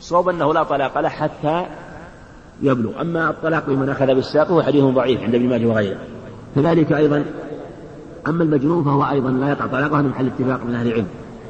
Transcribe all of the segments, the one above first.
الصواب أنه لا طلاق له حتى يبلغ. أما الطلاق بمن أخذ بالساق هو حديث ضعيف عند ابن ماجه وغيره. كذلك أيضا أما المجنون فهو أيضا لا يقع طلاقه، هذا محل اتفاق من أهل العلم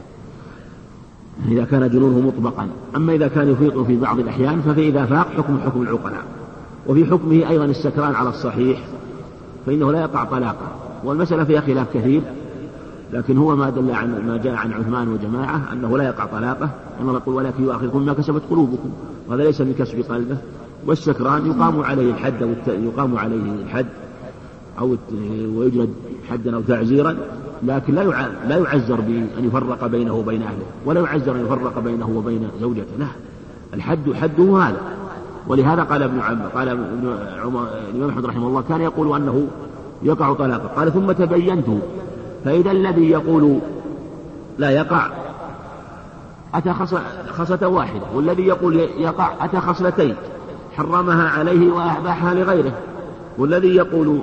إذا كان جنونه مطبقا. أما إذا كان يفيق في بعض الأحيان فإذا فاق حكم العقلاء. وفي حكمه أيضا السكران على الصحيح فإنه لا يقع طلاقه. والمسألة فيها خلاف كثير، لكن هو ما دل عن ما جاء عن عثمان وجماعة أنه لا يقع طلاقه، أنه يقول ولكن يؤاخذكم ما كسبت قلوبكم، وهذا ليس من كسب قلبه. والسكران يقام عليه الحد أو ويجلد حدا أو تعزيرا، لكن لا يعزر بأن يفرق بينه وبين أهله، ولا يعزر أن يفرق بينه وبين زوجته، لا، الحد حده هذا. ولهذا قال الإمام أحمد رحمه الله كان يقول أنه يقع طلاقه، قال ثم تبينت فإذا الذي يقول لا يقع أتى خصلة واحدة، والذي يقول يقع أتى خصلتين حرمها عليه وأباحها لغيره، والذي يقول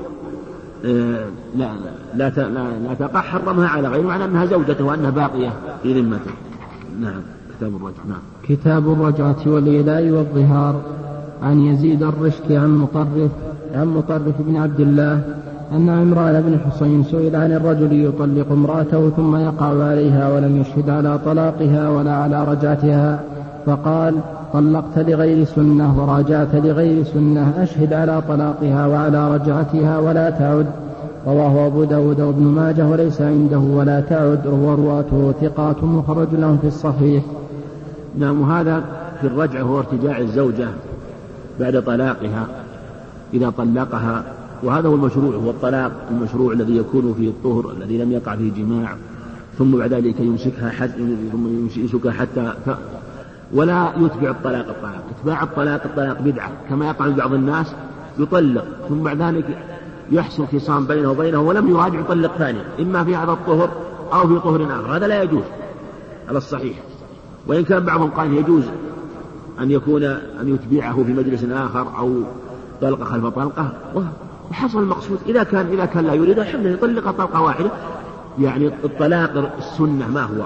لا تقع حرمها على غيره، معنى أنها زوجته وأنها باقية في ذمته. نعم. كتاب الرجعة. نعم. كتاب الرجعة والإيلاء والظهار. عن يزيد الرشك عن مطرف بن عبد الله أن عمران بن حسين سئل عن الرجل يطلق امرأته ثم يقع عليها ولم يشهد على طلاقها ولا على رجعتها، فقال: طلقت لغير سنة وراجعت لغير سنة، أشهد على طلاقها وعلى رجعتها ولا تعد. رواه أبو داود وابن ماجه وليس عنده ولا تعد، ورواته ثقات مخرج لهم في الصحيح. نعم. وهذا في الرجعة هو ارتجاع الزوجة بعد طلاقها إذا طلقها، وهذا هو المشروع، هو الطلاق المشروع الذي يكون فيه الطهر الذي لم يقع فيه جماع، ثم بعد ذلك يمسكها حتى ولا يتبع الطلاق. اتباع الطلاق بدعة، كما يقع بعض الناس يطلق ثم بعد ذلك يحصل خصام بينه وبينه ولم يراجع يطلق ثانيا، إما في هذا الطهر أو في طهر آخر، هذا لا يجوز على الصحيح. وإن كان بعضهم قال يجوز أن يتبعه في مجلس آخر أو طلقة خلف طلقة، وحصل المقصود إذا كان لا يريد حمله يطلق طلقة واحدة. يعني الطلاق السنة ما هو؟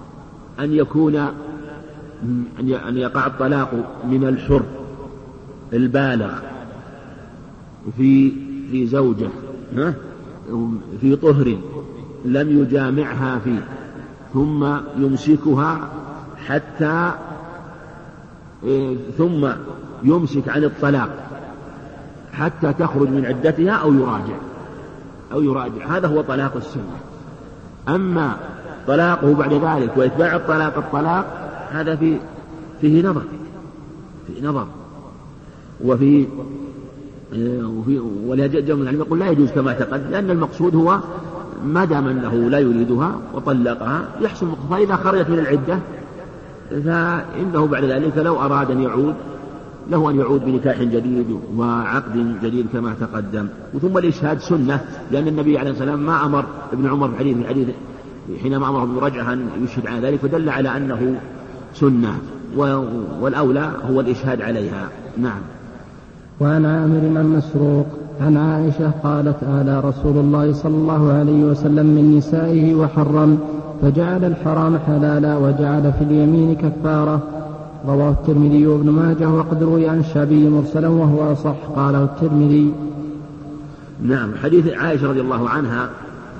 أن يقع الطلاق من الحر البالغ في زوجة في طهر لم يجامعها فيه، ثم يمسكها ثم يمسك عن الطلاق حتى تخرج من عدتها أو يراجع، هذا هو طلاق السنة. أما طلاقه بعد ذلك وإتباع الطلاق هذا فيه نظر ولهذا جاء من العلم يقول لا يجوز كما تقدم، لأن المقصود هو ما دام أنه لا يريدها وطلقها يحصل، فإذا خرجت من العدة فإنه بعد ذلك لو أراد أن يعود له أن يعود بنكاح جديد وعقد جديد كما تقدم. ثم الإشهاد سنة، لأن النبي عليه السلام ما أمر ابن عمر في حديث حينما أمره بالرجعة أن يشهد على ذلك، فدل على أنه سنة، والأولى هو الإشهاد عليها. نعم. وعن عامر بن مسروق عن عائشة قالت: آلى رسول الله صلى الله عليه وسلم من نسائه وحرم، فجعل الحرام حلالا وجعل في اليمين كفارة. رواه الترمذي وابن ماجه، وقد روي عن الشعبي مرسلا وهو أصح. قاله الترمذي. نعم. حديث عائشة رضي الله عنها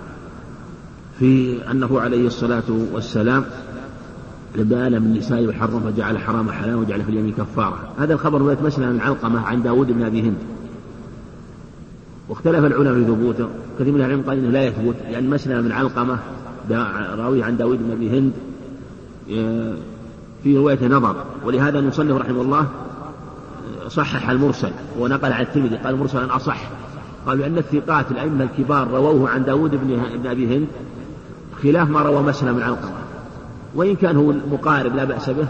في أنه عليه الصلاة والسلام بال من نسائه وحرم فجعل الحرام حلالا وجعل في اليمين كفارة. هذا الخبر رواه مسلم من علقمة عن داود بن أبي هند، واختلف العلماء في ثبوته. كثير من العلماء قال إنه لا يثبت، لأن مسلم من علقمة راوي عن داود بن أبي هند في رواية نظر، ولهذا المصنف رحمه الله صحح المرسل ونقل عن الترمذي قال مرسلا أصح. قالوا أن الثقات الأئمة الكبار رووه عن داود بن أبي هند خلاف ما روى مسلم من علقمة، وإن كان هو مقارب لا بأس به،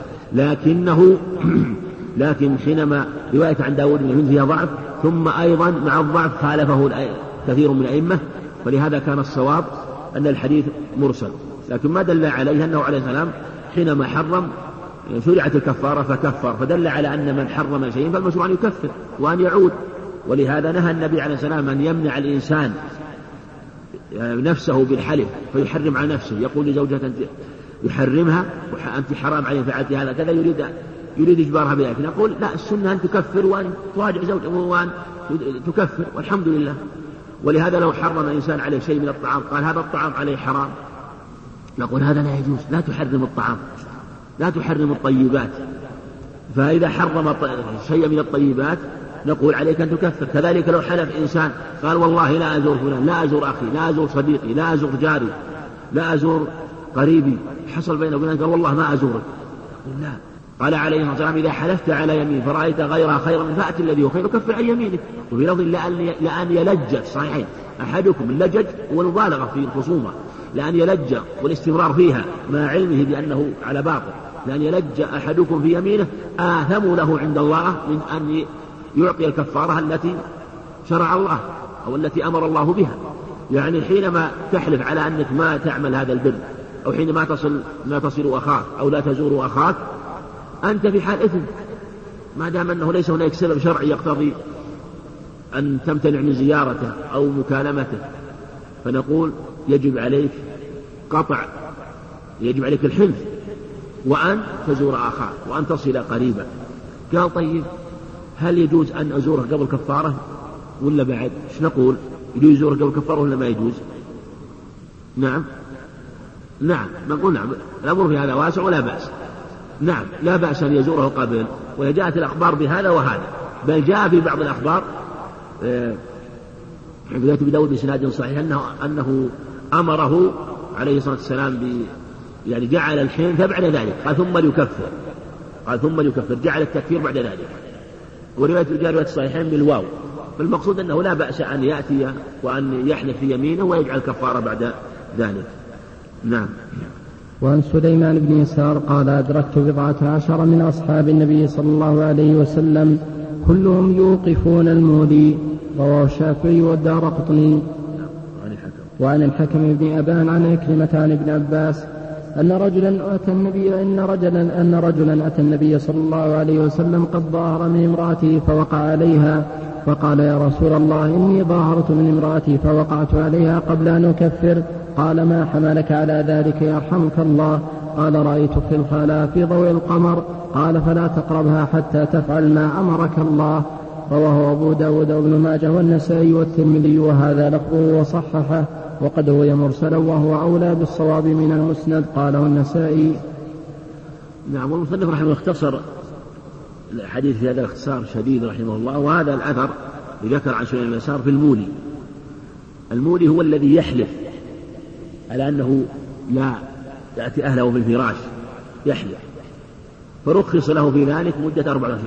لكن حينما رواية عن داود بن هند فيها ضعف، ثم أيضا مع الضعف خالفه كثير من الأئمة، فلهذا كان الصواب أن الحديث مرسل. لكن ما دل عليه أنه عليه السلام حينما حرم شرعت الكفارة فكفر، فدل على أن من حرم شيئا فالمشروع أن يكفر وأن يعود. ولهذا نهى النبي عليه السلام أن يمنع الإنسان نفسه بالحلف فيحرم على نفسه، يقول لزوجته يحرمها أنت حرام عليه فعلت هذا كذا، يريد يريد إجبارها بذلك، نقول لا، السنة أن تكفر وأن تراجع زوجها وأن تكفر، والحمد لله. ولهذا لو حرم الإنسان عليه شيء من الطعام قال هذا الطعام عليه حرام، نقول هذا لا يجوز، لا تحرم الطعام، لا تحرم الطيبات. فإذا حرم شيء من الطيبات نقول عليك أن تكفر. كذلك لو حلف إنسان قال والله لا أزور فلان، لا أزور أخي، لا أزور صديقي، لا أزور جاري، لا أزور قريبي، حصل بينه وبينه قال والله ما أزورك، لا. قال عليه الصلاة والسلام إذا حلفت على يمين فرأيت غيرها خيرا من فأت الذي هو خير كفر عن يمينك. وفي لفظ لأن يلج، صحيحين، أحدكم اللجج هو المبالغة في الخصومة، لأن يلج والاستمرار فيها مع علمه بأنه على باطل، لأن يلج أحدكم في يمينه آثم له عند الله من أن يعطي الكفارة التي شرع الله أو التي أمر الله بها. يعني حينما تحلف على أنك ما تعمل هذا البر، أو حينما لا تصل أخاك أو لا تزور أخاك، أنت في حال إثم، ما دام أنه ليس هناك سبب شرعي يقتضي أن تمتنع من زيارته أو مكالمته، فنقول يجب عليك قطع، يجب عليك الحلف وأن تزور أخاك وأن تصل قريبا. قال طيب هل يجوز أن أزوره قبل كفارة ولا بعد؟ إيش نقول؟ يجوز يزوره قبل كفارة ولا ما يجوز؟ نعم نقول نعم، الأمر في هذا واسع ولا بأس. نعم لا بأس أن يزوره قبل، وجاءت الأخبار بهذا وهذا، بل جاء في بعض الأخبار في أبي داود بإسناد صحيح أنه أمره عليه الصلاة والسلام يعني جعل الحنث بعد ذلك، قال ثم ليكفر، جعل التكفير بعد ذلك. ورواية الصحيحين بالواو، فالمقصود أنه لا بأس أن يأتي وأن يحلف في يمينه ويجعل كفارة بعد ذلك. نعم. وعن سليمان بن يسار قال أدركت 14 من أصحاب النبي صلى الله عليه وسلم كلهم يوقفون المولي. رواه الشافعي والدارقطني. وعن الحكم بن أبان عن عكرمة عن ابن عباس أن رجلا أتى النبي صلى الله عليه وسلم قد ظاهر من امرأته فوقع عليها، فقال يا رسول الله إني ظاهرت من امرأتي فوقعت عليها قبل أن أكفر. قال ما حملك على ذلك يرحمك الله؟ قال رأيت في الخلاء في ضوء القمر. قال فلا تقربها حتى تفعل ما أمرك الله. رواه أبو داود وابن ماجه والنسائي والترمذي، وهذا لفظه وصححه، وقد روي مرسلا وهو أولى بالصواب من المسند. قاله النسائي. نعم. والمصنف رحمه الله اختصر الحديث في هذا الاختصار شديد رحمه الله. وهذا الأثر ذكر عن سليمان بن يسار في المولي. المولي هو الذي يحلف على أنه لا يأتي أهله في الفراش، يحلف، فرخص له في ذلك مدة 4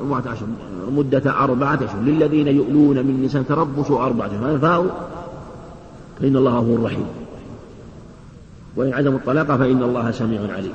أشهر للذين يؤلون من نساء تربصوا 4 أشهر، فاءوا فإن الله غفور رحيم، وإن عزموا الطلاق فإن الله سميع عليم.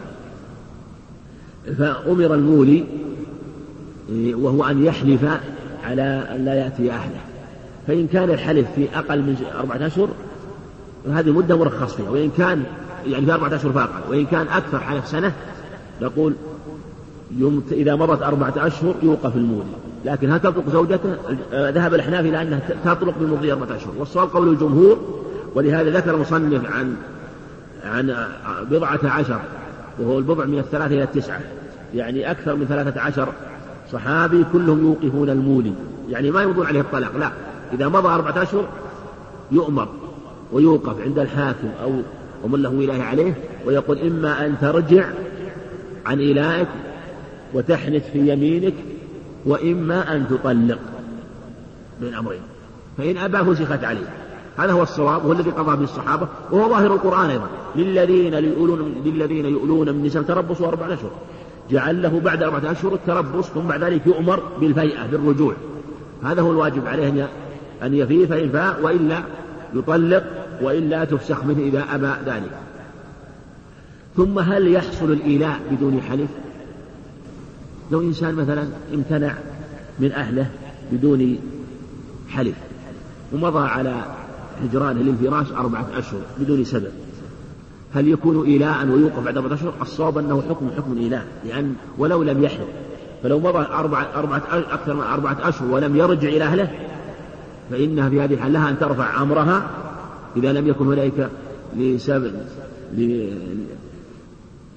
فأمر المولي وهو أن يحلف على أن لا يأتي أهله، فإن كان الحلف في أقل من 4 أشهر هذه مدة مرخص فيها، وإن كان يعني في 4 أشهر فأقل، وإن كان أكثر حلف سنة نقول إذا مضت 4 أشهر يوقف المولي. لكن هل تطلق زوجته؟ ذهب الأحناف إلى أنها تطلق بمضي 4 أشهر، والصواب قول الجمهور. ولهذا ذكر المصنف عن 14، وهو البضع من 3 إلى 9، يعني أكثر من 13 صحابي كلهم يوقفون المولي، يعني ما يمضون عليه الطلاق، لا، إذا مضى 4 أشهر يؤمر ويوقف عند الحاكم أو ومن له ولاية عليه، ويقول إما أن ترجع عن إلائك وتحنث في يمينك، وإما أن تطلق، من أمرين، فإن أبى فسخت عليه. هذا هو الصواب، وهو الذي قضى به الصحابة، وهو ظاهر القرآن أيضا. للذين يؤلون من نساء تربصوا 4 أشهر، جعل له بعد 4 أشهر التربص، ثم بعد ذلك يؤمر بالفيئة بالرجوع. هذا هو الواجب عليه أن يفيه، فإن فاء وإلا يطلق، وإلا تفسخ منه إذا أبى ذلك. ثم هل يحصل الإيلاء بدون حلف؟ لو إنسان مثلا امتنع من أهله بدون حلف ومضى على هجرانه للفراش 4 أشهر بدون سبب، هل يكون إيلاء ويوقف بعد 4 أشهر؟ الصواب أنه حكم الإيلاء، لأن ولو لم يحلف، فلو مضى أكثر من 4 أشهر ولم يرجع إلى أهله فإنها في هذه الحال لها أن ترفع أمرها إذا لم يكن هنالك لسبب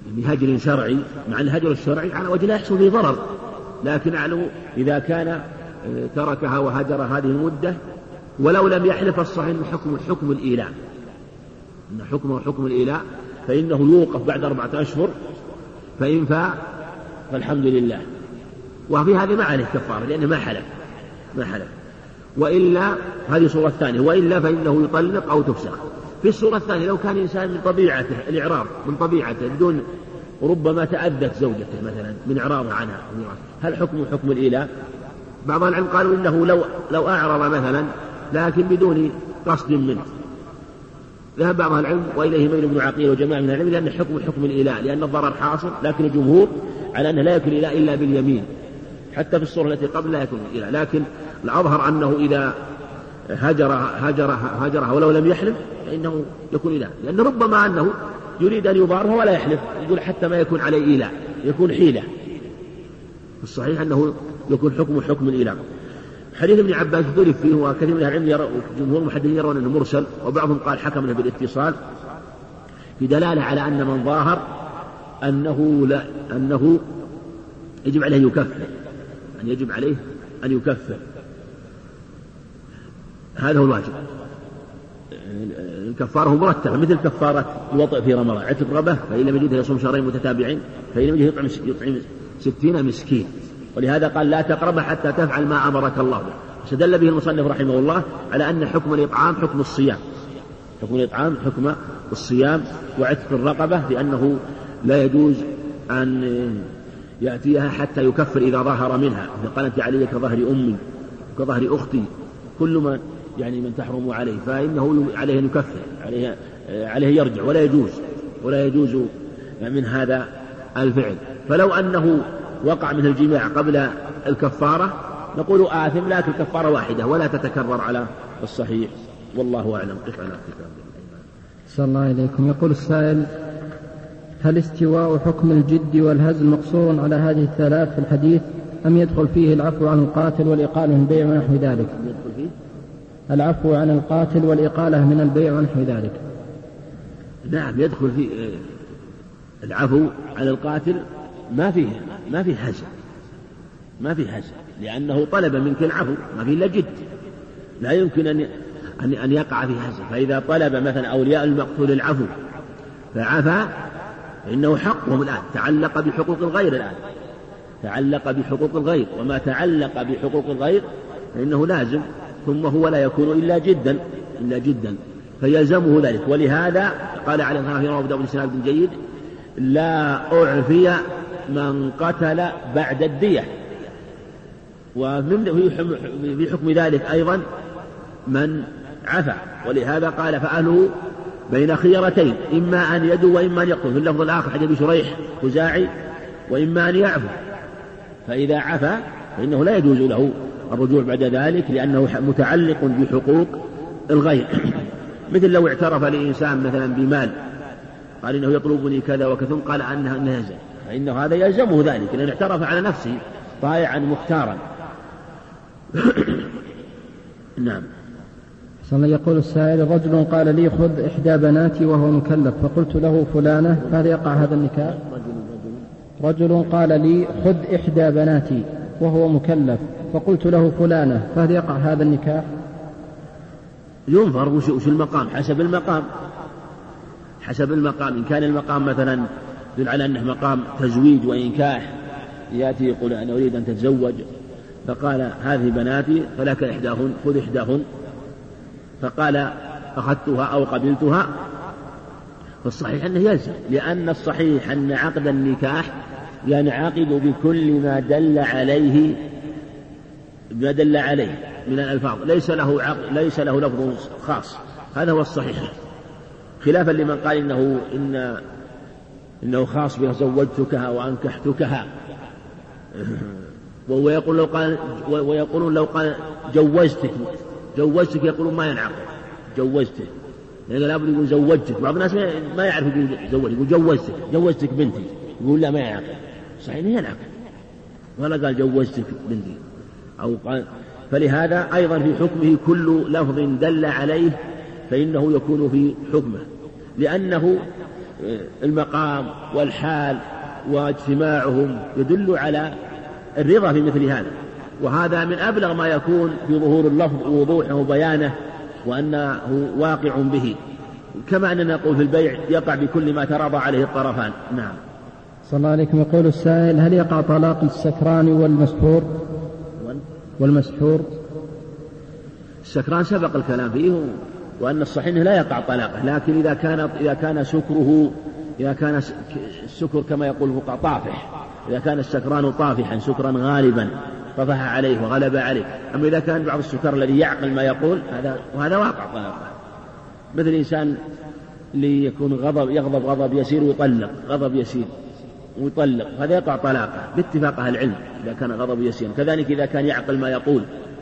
بهجر شرعي، مع الهجر الشرعي على وجه لا يحصل فيه ضرر، لكن أعلم إذا كان تركها وهجر هذه المدة ولو لم يحلف الصحيح أن حكم الإيلاء، إن حكمه حكم الإيلاء، فإنه يوقف بعد 4 أشهر، فإن فاء فالحمد لله. وفي هذه ما عليه كفارة لأنه ما حلف. وإلا هذه صورة ثانية، وإلا فإنه يطلق أو تفسخ. في الصورة الثانية لو كان إنسان من طبيعته الإعراض، من طبيعته بدون، ربما تأذت زوجته مثلا من إعراض عنها، هل حكم الإيلاء؟ بعض العلم قالوا إنه لو أعرض مثلا لكن بدون قصد منه، ذهب بعض العلم وإليه ميل ابن عقيل وجماعة من العلم لأن حكم الإيلاء، لأن الضرر حاصل، لكن الجمهور على أنه لا يكون الإيلاء إلا باليمين، حتى في الصورة التي قبل لا يكون الإيلاء، لكن الأظهر أنه إذا هجرها ولو لم يحلف فإنه يكون إيلاء، لأن ربما أنه يريد أن يضارها ولا يحلف، يقول حتى ما يكون عليه إيلاء، يكون حيلة. الصحيح أنه يكون حكم الإيلاء. حديث ابن عباس اختلف فيه، وكثير من العلم جمهور المحدثين يرون أنه مرسل، وبعضهم قال حكم بالاتصال، في دلالة على أن من ظاهر أنه يجب عليه أن يكفر، هذا هو الواجب. الكفارة مرتبة مثل كفارة الوطء في رمضان، عتق رقبة، فإن لم يجده يصوم شهرين متتابعين، فإن لم يجده يطعم 60 مسكين. ولهذا قال لا تقرب حتى تفعل ما أمرك الله به. استدل به المصنف رحمه الله على أن حكم الإطعام حكم الصيام، وعتق الرقبة، لأنه لا يجوز أن يأتيها حتى يكفر إذا ظهر منها، إذا قال أنت علي كظهر أمي كظهر أختي، كل من تحرم عليه، فإنه عليه أن يكفر، عليه يرجع، ولا يجوز من هذا الفعل. فلو أنه وقع من الجماع قبل الكفارة نقول آثم، لكن الكفارة واحدة ولا تتكرر على الصحيح، والله أعلم. صلى الله عليكم. يقول السائل: هل استواء حكم الجد والهزل مقصور على هذه الثلاث في الحديث، أم يدخل فيه العفو عن القاتل والإقالة من البيع ونحو ذلك؟ العفو عن القاتل والإقالة من البيع ونحو ذلك. نعم، يدخل في العفو عن القاتل، ما فيه هزل، لأنه طلب منك العفو، ما فيه إلا جد، لا يمكن أن يقع فيه هزل. فإذا طلب مثلا أولياء المقتول العفو فعفى فإنه حقهم الآن، تعلق بحقوق الغير، وما تعلق بحقوق الغير فإنه لازم، ثم هو لا يكون إلا جدا فيلزمه ذلك. ولهذا قال عليه الصلاة والسلام في أبو داود بن جيد: لا أعفي من قتل بعد الدية. وفي حكم ذلك أيضا من عفى، ولهذا قال: فأهله بين خيرتين، إما أن يدو وإما أن يقتل. في اللفظ الآخر حديث أبي شريح خزاعي: وإما أن يعفو. فإذا عفى فإنه لا يجوز له الرجوع بعد ذلك، لأنه متعلق بحقوق الغير. مثل لو اعترف لإنسان مثلا بمال، قال إنه يطلبني كذا وكذا، قال أنه يزن، فإنه هذا يلزمه ذلك، لأنه اعترف على نفسه طائعا مختارا. نعم. يقول السائل: رجل قال لي خذ إحدى بناتي وهو مكلف، فقلت له فلانة، فهل يقع هذا النكاح؟ رجل قال لي خذ إحدى بناتي وهو مكلف، فقلت له فلانة، فهل يقع هذا النكاح؟ ينظر وش المقام، حسب المقام. إن كان المقام مثلا يدل على أنه مقام تزويج وإنكاح، يأتي يقول أنا أريد أن تتزوج، فقال هذه بناتي فلك إحداهن، خذ إحداهن، فقال أخذتها أو قبلتها، فالصحيح أنه يلزم، لأن الصحيح أن عقد النكاح ينعقد بكل ما دل عليه من الألفاظ، ليس له لفظ خاص، هذا هو الصحيح، خلافا لمن قال إنه خاص بها زوجتكها وأنكحتكها، ويقولون لو قال جوزتك يقولون ما ينعقد جوزتك، لأن لابد يقول زوجتك. بعض الناس ما يعرف يقول جوزتك بنتي، يقول لا ما ينعقد، صحيح ينعقد، ولا قال جوزتك بنتي أو قال. فلهذا أيضا في حكمه كل لفظ دل عليه فإنه يكون في حكمه، لأنه المقام والحال واجتماعهم يدل على الرضا في مثل هذا، وهذا من أبلغ ما يكون في ظهور اللفظ ووضوحه وبيانه وأنه واقع به، كما أننا نقول في البيع يقع بكل ما تراضى عليه الطرفان. نعم. صلى الله عليكم. يقول السائل: هل يقع طلاق السكران والمسحور؟ السكران سبق الكلام فيه، وأن الصحيح أنه لا يقع طلاقه، لكن إذا كان السكر كما يقول الفقهاء طافح، إذا كان السكران طافحا سكرا غالبا طفح عليه وغلب عليه. أما إذا كان بعض السكر الذي يعقل ما يقول وهذا واقع طلاقه، مثل إنسان اللي يكون يغضب غضب يسير ويطلق غضب يسير ويطلق، هذا يقع طلاقه باتفاق أهل العلم إذا كان غضب يسير. كذلك إذا كان يعقل ما يقول.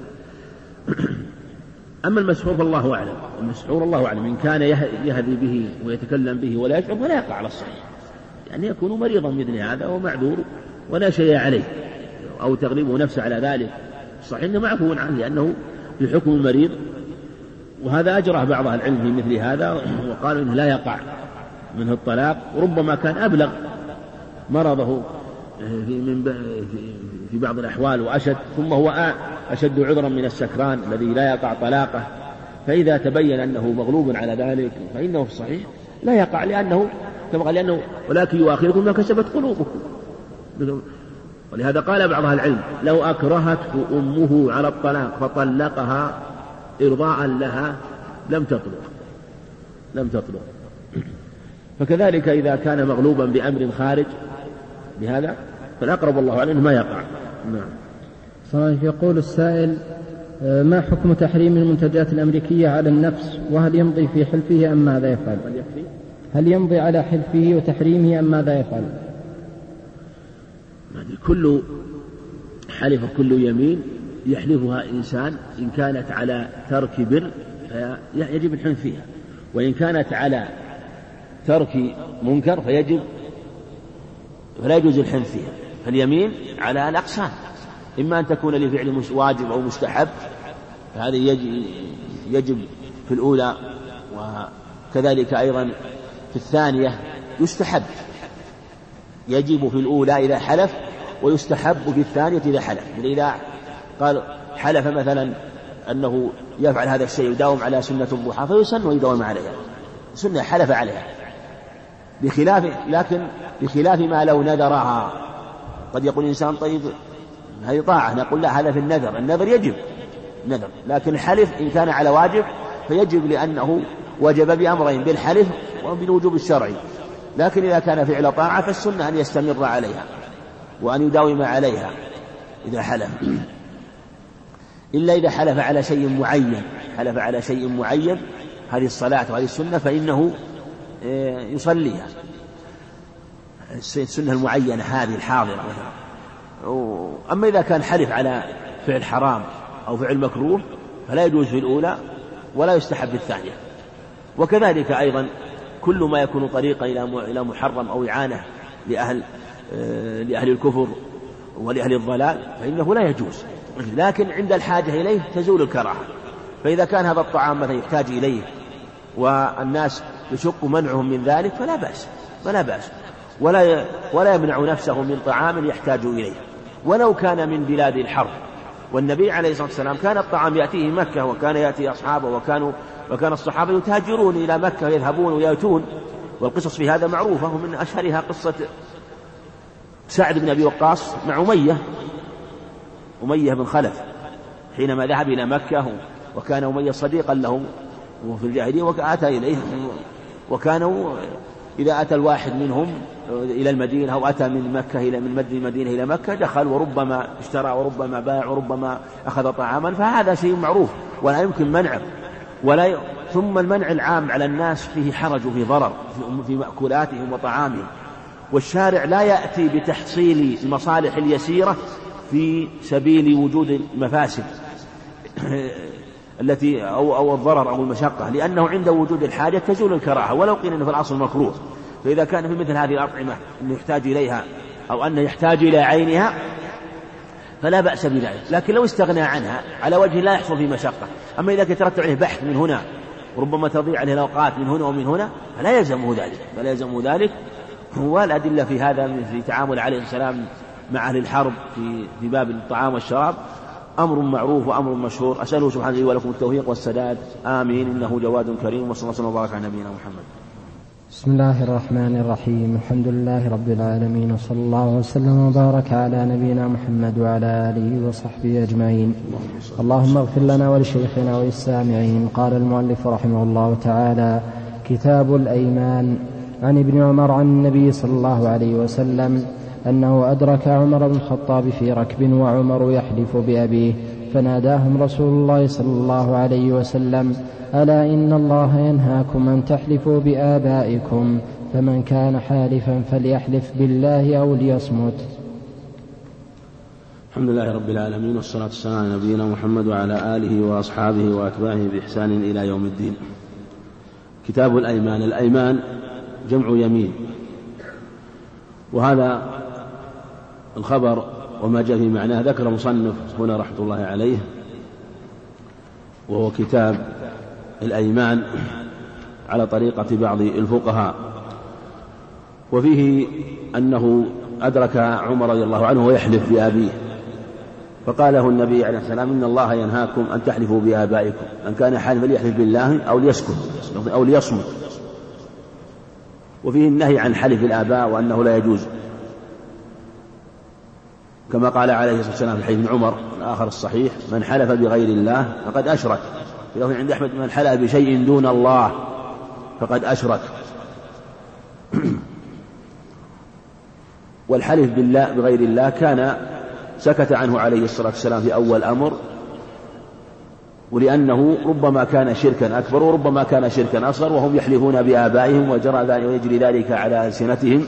أما المسحور فالله أعلم، المسحور الله أعلم إن كان يهذي به ويتكلم به ولا يشعر فلا يقع على الصحيح، يعني يكون مريضا مثل هذا ومعذور ولا شيء عليه، أو تغلبه نفسه على ذلك. الصحيح أنه معفو عنه لأنه في حكم المريض، وهذا أجره بعض العلم في مثل هذا وقالوا إنه لا يقع منه الطلاق، وربما كان أبلغ مرضه في بعض الأحوال وأشد، ثم هو أشد عذرا من السكران الذي لا يقع طلاقه. فإذا تبين أنه مغلوب على ذلك فإنه في الصحيح لا يقع، لأنه ولكن يؤاخذكم ما كسبت قلوبكم. ولهذا قال بعض أهل العلم: لو أكرهته أمه على الطلاق فطلقها إرضاء لها لم تطلق. فكذلك إذا كان مغلوبا بأمر خارج بهذا فالأقرب الله عليه ما يقع. نعم. صحيح. يقول السائل: ما حكم تحريم المنتجات الأمريكية على النفس، وهل يمضي في حلفه أم ماذا يفعل؟ هل يمضي على حلفه وتحريمه أم ماذا يفعل؟ كل حلف كل يمين يحلفها إنسان إن كانت على ترك بر يجب الحنث فيها، وإن كانت على ترك منكر فلا يجوز الحنث فيها. فاليمين على الأقسام، إما أن تكون لفعل واجب أو مستحب، فهذا يجب في الأولى، وكذلك أيضا في الثانية يستحب، يجب في الأولى إذا حلف ويستحب في الثانية إذا حلف. إذا قال حلف مثلا أنه يفعل هذا الشيء يداوم على سنة الضحى فيسن ويداوم عليها، سنة حلف عليها، لكن بخلاف ما لو نذرها. قد يقول إنسان: طيب هذه طاعة، نقول لا، هذا في النذر يجب نذر، لكن الحلف إن كان على واجب فيجب لأنه وجب بأمرين: بالحلف وبالوجوب الشرعي. لكن إذا كان فعل طاعة فالسنة أن يستمر عليها وأن يداوم عليها إذا حلف، إلا إذا حلف على شيء معين، هذه الصلاة وهذه السنة، فإنه يصليها، السنة المعينة هذه الحاضرة مثلا. أما إذا كان حلف على فعل حرام أو فعل مكروه فلا يجوز في الأولى ولا يستحب في الثانية. وكذلك أيضا كل ما يكون طريقا إلى محرم أو إعانة لأهل الكفر ولأهل الضلال فإنه لا يجوز، لكن عند الحاجة إليه تزول الكراهة. فإذا كان هذا الطعام مثلا يحتاج إليه والناس يشق منعهم من ذلك فلا بأس ولا يمنع نفسه من طعام يحتاج إليه ولو كان من بلاد الحرب. والنبي عليه الصلاة والسلام كان الطعام يأتيه مكة، وكان يأتي أصحابه، وكان الصحابة يتهاجرون إلى مكة يذهبون ويأتون. والقصص في هذا معروفة، ومن أشهرها قصة سعد بن أبي وقاص مع أمية بن خلف حينما ذهب إلى مكة، وكان أمية صديقا لهم في الجاهلية، وأتى إليه، وكانوا إذا أتى الواحد منهم إلى المدينة أو أتى من المدينة إلى مكة دخل، وربما اشترى وربما باع وربما أخذ طعاما، فهذا شيء معروف ولا يمكن منعه. ثم المنع العام على الناس فيه حرج وفيه ضرر في مأكولاتهم وطعامهم، والشارع لا يأتي بتحصيل المصالح اليسيرة في سبيل وجود المفاسد التي أو الضرر أو المشقة، لأنه عند وجود الحاجة تزول الكراهة ولو قيل أنه في الأصل مكروه. فإذا كان في مثل هذه الأطعمة أنه يحتاج إليها أو أنه يحتاج إلى عينها فلا بأس بذلك، لكن لو استغنى عنها على وجه لا يحصل فيه مشقة. أما إذا يترتب عليه بحث من هنا وربما تضيع عليه الأوقات من هنا ومن هنا، فلا يلزمه ذلك. والأدلة في هذا في تعامل عليه السلام مع أهل الحرب في باب الطعام والشراب أمر معروف وأمر مشهور. أسأله سبحانه لي ولكم التوفيق والسداد، آمين، إنه جواد كريم. وصلى الله وبارك على نبينا محمد. بسم الله الرحمن الرحيم. الحمد لله رب العالمين، وصلى الله وسلم وبارك على نبينا محمد وعلى آله وصحبه أجمعين. اللهم اغفر لنا ولشيخنا وللسامعين. قال المؤلف رحمه الله تعالى: كتاب الأيمان. عن ابن عمر عن النبي صلى الله عليه وسلم أنه أدرك عمر بن الخطاب في ركب وعمر يحلف بأبيه، فناداهم رسول الله صلى الله عليه وسلم: ألا إن الله ينهاكم أن تحلفوا بآبائكم، فمن كان حالفا فليحلف بالله أو ليصمت. الحمد لله رب العالمين، والصلاة والسلام على نبينا محمد وعلى آله وأصحابه وأتباعه بإحسان إلى يوم الدين. كتاب الأيمان. الأيمان جمع يمين، وهذا الخبر وما جاء في معناه ذكر مصنف هنا رحمة الله عليه، وهو كتاب الأيمان على طريقة بعض الفقهاء. وفيه أنه أدرك عمر رضي الله عنه ويحلف بأبيه، فقال له النبي عليه السلام: إن الله ينهاكم أن تحلفوا بآبائكم، من كان حالفا فليحلف بالله أو ليسكت أو ليصمت. وفيه النهي عن حلف الآباء وأنه لا يجوز، كما قال عليه الصلاة والسلام في حديث عمر الآخر الصحيح: من حلف بغير الله فقد أشرك. في عند أحمد: من حلف بشيء دون الله فقد أشرك. والحلف بالله بغير الله كان سكت عنه عليه الصلاة والسلام في أول أمر، ولأنه ربما كان شركا أكبر وربما كان شركا أصغر، وهم يحلفون بآبائهم ويجري ذلك على ألسنتهم،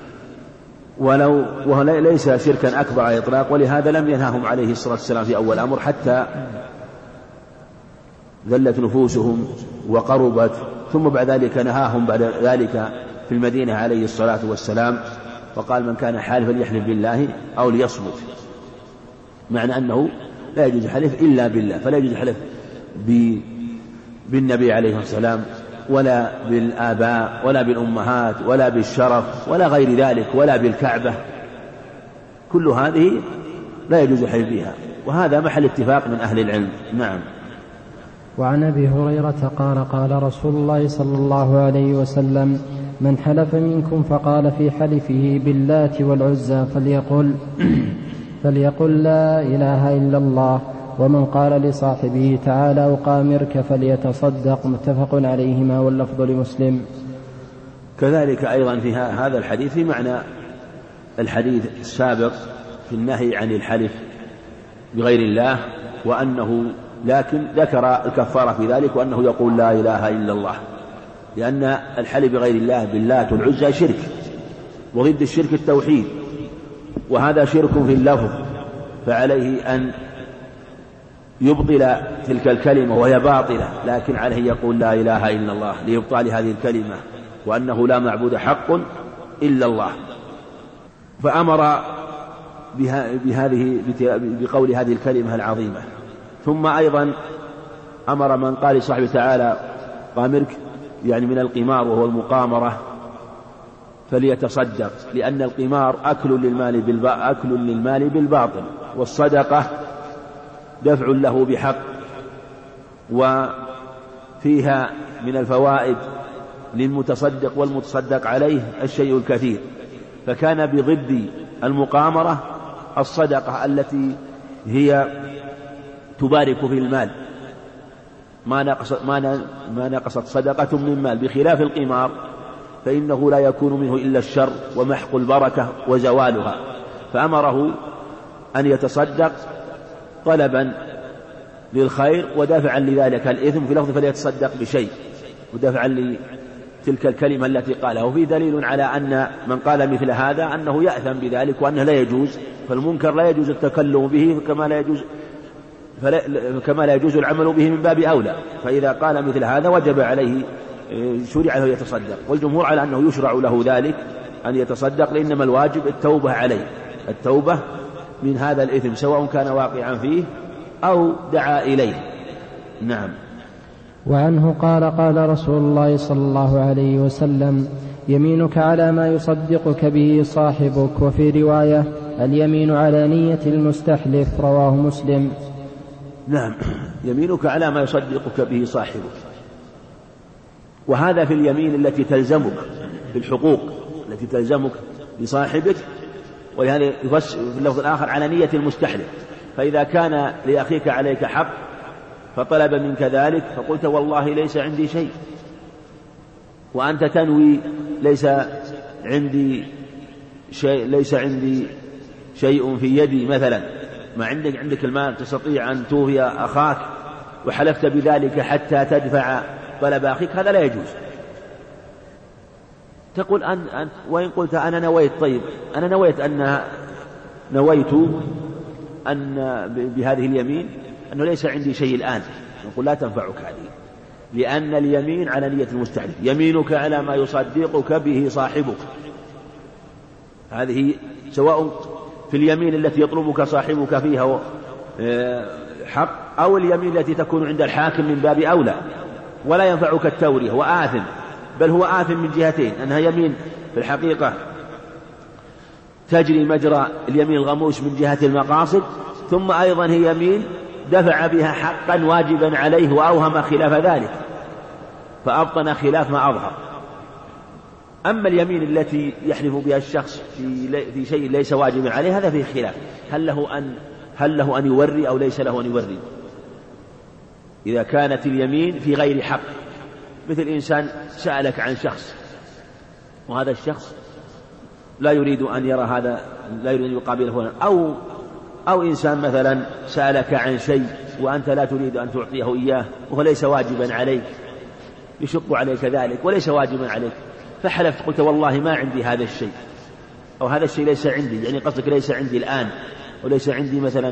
وهو ليس شركا أكبر على الإطلاق، ولهذا لم ينهاهم عليه الصلاة والسلام في أول أمر حتى ذلت نفوسهم وقربت، ثم بعد ذلك نهاهم بعد ذلك في المدينة عليه الصلاة والسلام، وقال: من كان حالفا ليحلف بالله أو ليصمت، معنى أنه لا يجوز الحلف إلا بالله، فلا يجوز الحلف بالنبي عليه السلام ولا بالآباء ولا بالأمهات ولا بالشرف ولا غير ذلك ولا بالكعبة، كل هذه لا يجوز الحلف بها، وهذا محل اتفاق من أهل العلم. نعم. وعن أبي هريرة قال: قال رسول الله صلى الله عليه وسلم: من حلف منكم فقال في حلفه باللات والعزى فليقل لا إله إلا الله، ومن قال لصاحبه تعالى أقامرك فليتصدق. متفق عليهما واللفظ لمسلم. كذلك أيضا في هذا الحديث في معنى الحديث السابق في النهي عن الحلف بغير الله، وأنه لكن ذكر الكفارة في ذلك، وأنه يقول لا إله إلا الله، لأن الحلف بغير الله باللات والعزى شرك، وضد الشرك التوحيد، وهذا شرك في اللفظ، فعليه أن يبطل تلك الكلمة وهي باطلة، لكن عليه يقول لا إله إلا الله لإبطال هذه الكلمة، وأنه لا معبود حق إلا الله. فأمر بقول هذه الكلمة العظيمة. ثم أيضا أمر من قال لصاحبه تعالى قامرك، يعني من القمار وهو المقامرة، فليتصدق، لأن القمار أكل للمال بالباطل، والصدقة دفع له بحق، وفيها من الفوائد للمتصدق والمتصدق عليه الشيء الكثير. فكان بضد المقامرة الصدقة التي هي تبارك في المال، ما نقصت صدقة من مال، بخلاف القمار فإنه لا يكون منه إلا الشر ومحق البركة وزوالها. فأمره أن يتصدق طلبا للخير ودافعا لذلك الإثم، في لفظ فليتصدق بشيء، ودافعا لتلك الكلمة التي قالها. وفي دليل على أن من قال مثل هذا أنه يأثم بذلك، وأنه لا يجوز، فالمنكر لا يجوز التكلم به كما لا يجوز العمل به من باب أولى. فإذا قال مثل هذا وجب عليه، شرع له يتصدق، والجمهور على أنه يشرع له ذلك أن يتصدق، لإنما الواجب التوبة عليه، التوبة من هذا الإثم سواء كان واقعا فيه أو دعا إليه. نعم. وعنه قال قال رسول الله صلى الله عليه وسلم: يمينك على ما يصدقك به صاحبك. وفي رواية: اليمين على نية المستحلف. رواه مسلم. نعم، يمينك على ما يصدقك به صاحبك، وهذا في اليمين التي تلزمك في الحقوق التي تلزمك لصاحبك، ولهذا يفسر في اللفظ الآخر على نية المستحلف. فإذا كان لأخيك عليك حق فطلب منك ذلك فقلت والله ليس عندي شيء، وأنت تنوي ليس عندي شيء في يدي مثلا، ما عندك المال تستطيع أن توفي أخاك وحلفت بذلك حتى تدفع طلب أخيك، هذا لا يجوز. تقول أنت وإن قلت أنا نويت، طيب أنا نويت أن بهذه اليمين أنه ليس عندي شيء الآن، نقول لا تنفعك هذه، لأن اليمين على نية المستحلف. يمينك على ما يصدقك به صاحبك، هذه سواء في اليمين التي يطلبك صاحبك فيها حق أو اليمين التي تكون عند الحاكم من باب أولى، ولا ينفعك التورية وآثم، بل هو آثم من جهتين: أنها يمين في الحقيقة تجري مجرى اليمين الغموس من جهة المقاصد، ثم أيضا هي يمين دفع بها حقا واجبا عليه وأوهم خلاف ذلك فأبطن خلاف ما أظهر. أما اليمين التي يحلف بها الشخص في شيء ليس واجبا عليه هذا فيه خلاف، هل له أن يوري أو ليس له أن يوري. إذا كانت اليمين في غير حق، مثل إنسان سألك عن شخص وهذا الشخص لا يريد أن يرى هذا، لا يريد أن يقابله، أو إنسان مثلا سألك عن شيء وأنت لا تريد أن تعطيه إياه وهو ليس واجبا عليك، يشق عليك ذلك وليس واجبا عليك، فحلفت قلت والله ما عندي هذا الشيء، أو هذا الشيء ليس عندي، يعني قصدك ليس عندي الآن، وليس عندي مثلا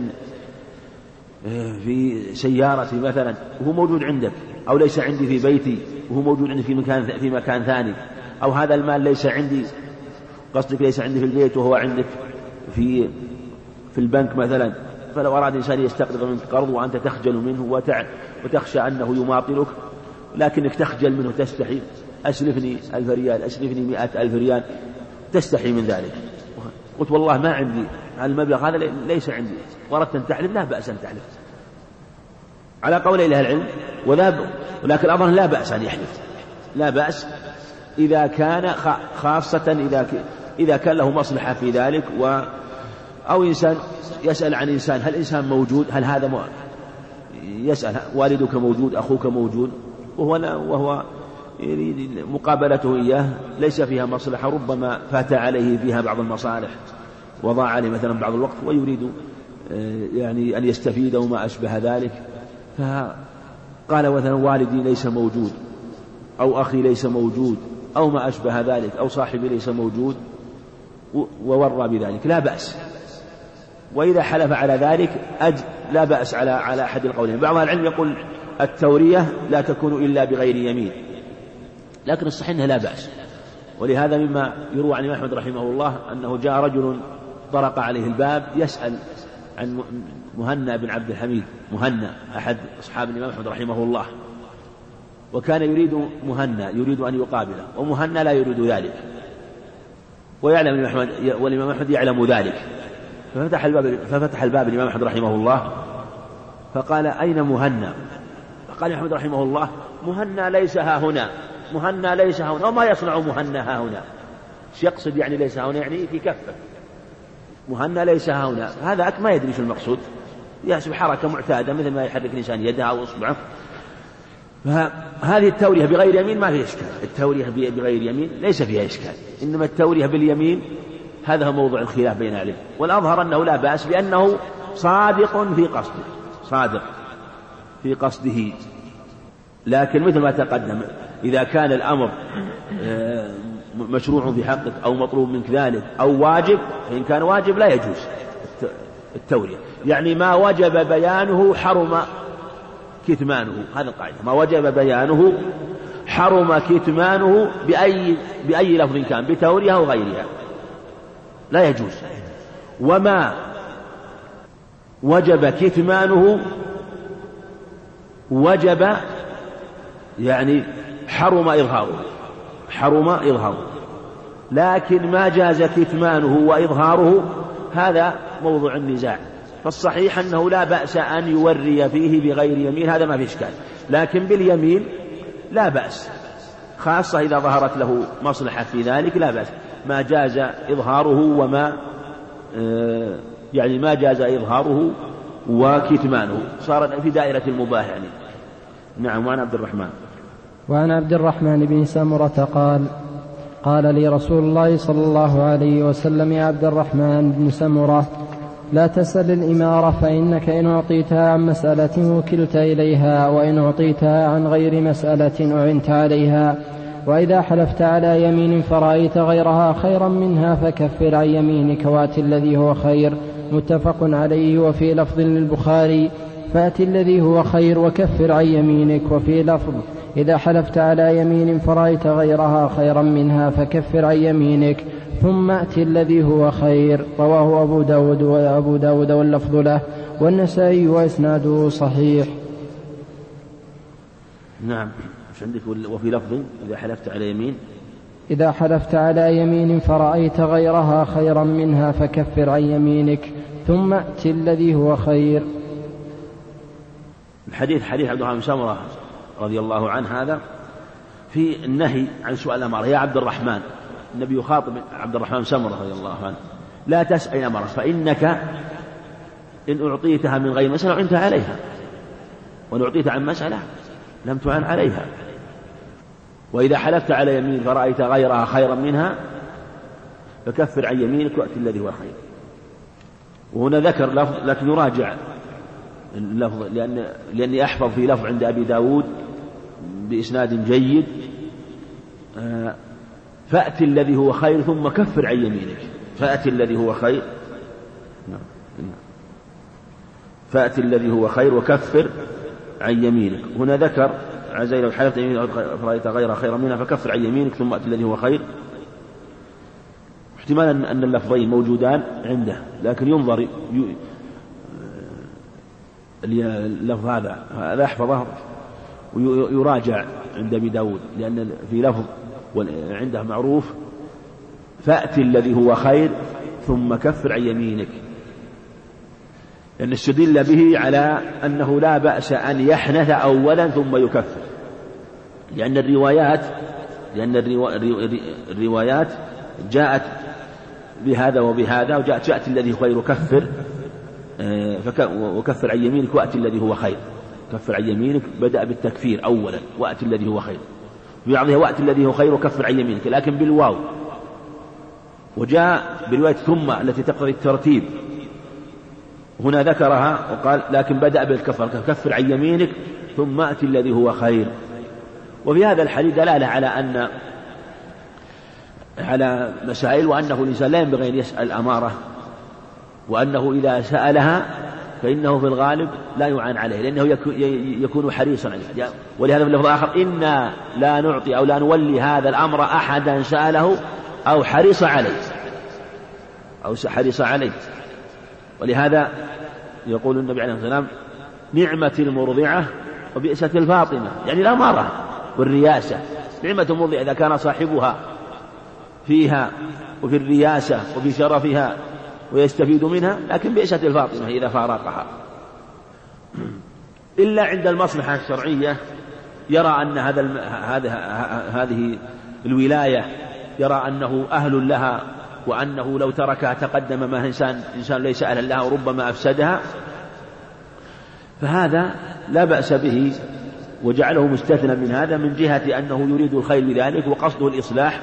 في سيارتي مثلا وهو موجود عندك، أو ليس عندي في بيتي وهو موجود عندي في مكان ثاني، أو هذا المال ليس عندي، قصدك ليس عندي في البيت وهو عندك في البنك مثلا. فلو أراد إنسان يستقرض منك قرض وأنت تخجل منه وتخشى أنه يماطلك، لكنك تخجل منه تستحي: أسلفني 1000 ريال، أسلفني 100,000 ريال، تستحي من ذلك. قلت والله ما عندي المبلغ هذا، ليس عندي، وردت أن تحلف، لا بأس أن تحلف على قول أهل العلم، ولكن الأظهر لا بأس أن يحلف، لا بأس إذا كان خاصة إذا كان له مصلحة في ذلك، أو إنسان يسأل عن إنسان: هل إنسان موجود؟ هل هذا يسأل والدك موجود؟ أخوك موجود؟ وهو مقابلته إياه ليس فيها مصلحة، ربما فات عليه فيها بعض المصالح وضاع عليه مثلا بعض الوقت ويريد يعني أن يستفيد وما أشبه ذلك، فقال مثلا والدي ليس موجود، أو أخي ليس موجود، أو ما أشبه ذلك، أو صاحبي ليس موجود، وورى بذلك، لا بأس. وإذا حلف على ذلك لا بأس على أحد القولين. بعض العلم يقول التورية لا تكون إلا بغير يمين، لكن الصحيح أنه لا بأس. ولهذا مما يروى عن الإمام أحمد رحمه الله أنه جاء رجل طرق عليه الباب يسأل عن مهنا بن عبد الحميد، مهنا أحد أصحاب الإمام أحمد رحمه الله، وكان يريد أن يقابله، ومهنا لا يريد ذلك، والإمام أحمد يعلم ذلك، ففتح الباب الإمام أحمد رحمه الله فقال: أين مهنا؟ فقال أحمد رحمه الله: مهنا ليس ها هنا، مهنا ليس ها هنا، وما يصنع مهنا ها هنا؟ يقصد يعني ليس ها هنا يعني في كفه، مهنا ليس ها هنا، هذا ما يدري شو المقصود، يحسب حركة معتادة مثل ما يحرك الإنسان يده أو إصبعه. فهذه التورية بغير يمين ما فيها إشكال، التورية بغير يمين ليس فيها إشكال، إنما التورية باليمين هذا هو موضوع الخلاف بين أهل العلم، والأظهر أنه لا بأس لأنه صادق في قصده. لكن مثل ما تقدم إذا كان الأمر مشروع في حقك أو مطلوب منك ذلك أو واجب، فإن كان واجب لا يجوز التورية، يعني ما وجب بيانه حرم كتمانه، هذا القاعدة، ما وجب بيانه حرم كتمانه بأي لفظ كان، بتورية أو غيرها، لا يجوز. وما وجب كتمانه وجب يعني حرم إظهاره، لكن ما جاز كتمانه وإظهاره هذا موضوع النزاع. فالصحيح أنه لا بأس أن يوري فيه بغير يمين، هذا ما في إشكال، لكن باليمين لا بأس، خاصة إذا ظهرت له مصلحة في ذلك لا بأس. ما جاز إظهاره وما يعني ما جاز إظهاره وكتمانه، صار في دائرة المباح يعني. نعم. وعن عبد الرحمن بن سمرة قال لي رسول الله صلى الله عليه وسلم: يا عبد الرحمن بن سمرة، لا تسأل الإمارة، فإنك إن أعطيتها عن مسألة وكلت إليها، وإن أعطيتها عن غير مسألة أعنت عليها. وإذا حلفت على يمين فرأيت غيرها خيرا منها فكفر عن يمينك وأت الذي هو خير. متفق عليه. وفي لفظ للبخاري: فأت الذي هو خير وكفر عن يمينك. وفي لفظ: إذا حلفت على يمين فرأيت غيرها خيرا منها فكفر عن يمينك ثم أت الذي هو خير. رواه أبو داود واللفظ له، والنسائي، وإسناده صحيح. نعم. عندك وفي لفظ: إذا حلفت على يمين فرأيت غيرها خيرا منها فكفر عن يمينك ثم أت الذي هو خير. الحديث حديث عبد الرحمن بن سمرة رضي الله عنه هذا في النهي عن سؤال الأمارة. يا عبد الرحمن، النبي يخاطب عبد الرحمن بن سمرة رضي الله عنه: لا تسأل الأمارة، فإنك إن أعطيتها من غير مسألة أعنت عليها، وإن أعطيت عن مسألة لم تعن عليها. وإذا حلفت على يمين فرأيت غيرها خيرا منها فكفر عن يمينك وأت الذي هو خير. وهنا ذكر لفظ، لكن يراجع اللفظ لأني أحفظ في لفظ عند أبي داود بإسناد جيد: فأت الذي هو خير ثم كفر عن يمينك. فأت الذي هو خير، فأت الذي هو خير وكفر عن يمينك. هنا ذكر: عزيز لو حلفت يمين فرأيت غيرها خيرا منها فكفر عن يمينك ثم أت الذي هو خير. احتمال أن اللفظين موجودان عنده، لكن ينظر اللفظ هذا يحفظه ويراجع عند أبي داود، لأن في لفظ عنده معروف: فأت الذي هو خير ثم كفر عن يمينك، لأن استدل به على أنه لا بأس أن يحنث أولا ثم يكفر، لأن الروايات جاءت بهذا وبهذا، وجاءت فأت الذي هو خير وكفر عن يمينك وأت الذي هو خير. كفر عن يمينك بدأ بالتكفير أولا، وأت الذي هو خير، ويعطيها وأت الذي هو خير وكفر عن يمينك، لكن بالواو. وجاء برواية ثم التي تقتضي الترتيب، هنا ذكرها وقال: لكن بدأ بالكفر، كفر عن يمينك ثم أت الذي هو خير. وفي هذا الحديث دلالة على مسائل، وأنه الإنسان لا ينبغي أن يسأل الأمارة، وأنه إذا سألها فإنه في الغالب لا يعان عليه، لأنه يكون حريصا عليه. ولهذا في اللفظ الآخر: إنا لا نعطي أو لا نولي هذا الأمر أحدا سأله أو حرص عليه. ولهذا يقول النبي عليه الصلاة والسلام: نعمة المرضعة وبئسة الفاطمة، يعني الأمارة والرياسة. نعمة المرضعة إذا كان صاحبها فيها وفي الرياسة وفي شرفها ويستفيد منها، لكن بئسة الفاطمة إذا فارقها. إلا عند المصلحة الشرعية يرى أن هذه الولاية يرى أنه أهل لها، وأنه لو تركها تقدم ما إنسان ليس أهلا لها وربما أفسدها، فهذا لا بأس به، وجعله مستثنى من هذا من جهة أنه يريد الخير بذلك وقصده الإصلاح.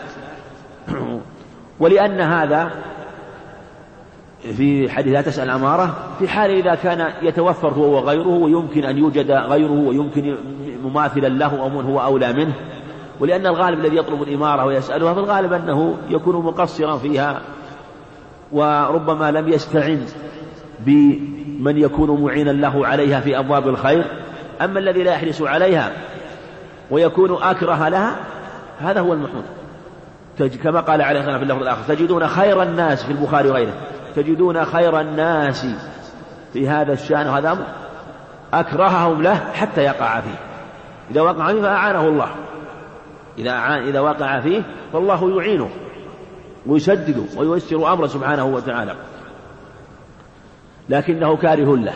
ولأن هذا في حديث لا تسأل أمارة في حال إذا كان يتوفر هو وغيره، ويمكن أن يوجد غيره ويمكن مماثلا له أو من هو أولى منه. ولأن الغالب الذي يطلب الإمارة ويسألها في الغالب أنه يكون مقصرا فيها، وربما لم يستعن بمن يكون معينا له عليها في أبواب الخير. أما الذي لا يحرص عليها ويكون أكره لها، هذا هو المحمود. كما قال عليه الصلاة والسلام في اللفظ الآخر: تجدون خير الناس، في البخاري وغيره، تجدون خير الناس في هذا الشأن وهذا أمر أكرههم له حتى يقع فيه. إذا وقع فيه فأعانه الله، إذا وقع فيه فالله يعينه ويسدده وييسر أمره سبحانه وتعالى، لكنه كاره له.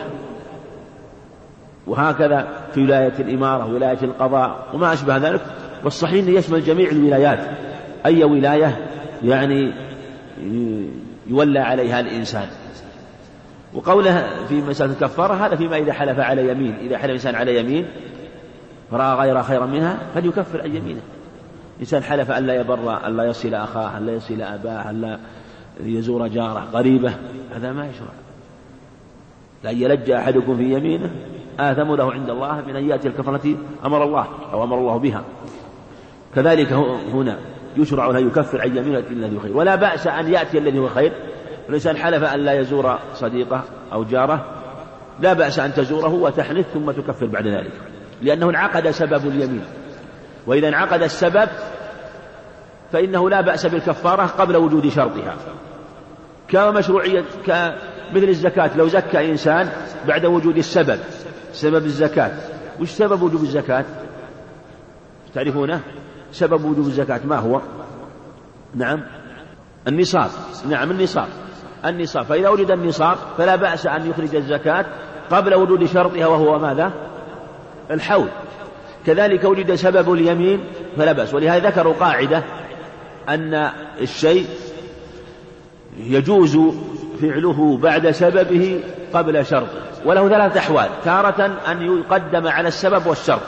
وهكذا في ولاية الإمارة، ولاية القضاء وما أشبه ذلك. والصحيح أنه يشمل جميع الولايات، أي ولاية يعني يولى عليها الإنسان. وقوله في مسألة الكفارة هذا فيما إذا حلف على يمين، إذا حلف الإنسان على يمين فرأى غير خيرا منها فليكفر عن يمينه. إنسان حلف أن لا يبر، أن لا يصل أخاه، أن لا يصل أباه، أن لا يزور جاره قريبه، هذا ما يشرع. لأن يلجأ أحدكم في يمينه آثم له عند الله من أن يأتي الكفارة التي أمر الله أو أمر الله بها. كذلك هنا يشرع له يكفر عن يمينه الذي خير، ولا بأس أن يأتي الذي هو خير. الإنسان حلف أن لا يزور صديقه أو جاره، لا بأس أن تزوره وتحنث ثم تكفر بعد ذلك، لأنه انعقد سبب اليمين. وإذا انعقد السبب فإنه لا بأس بالكفارة قبل وجود شرطها، كمشروعية مثل الزكاة. لو زكى إنسان بعد وجود السبب، سبب الزكاة. وش سبب وجوب الزكاة؟ تعرفونه؟ سبب وجوب الزكاة ما هو؟ نعم النصاب. نعم النصاب. فإذا وجد النصاب فلا بأس أن يخرج الزكاة قبل وجود شرطها، وهو ماذا؟ الحول. كذلك وجد سبب اليمين فلا بأس. ولهذا ذكروا قاعدة أن الشيء يجوز فعله بعد سببه قبل شرطه، وله ثلاثة أحوال. تارة أن يقدم على السبب والشرط،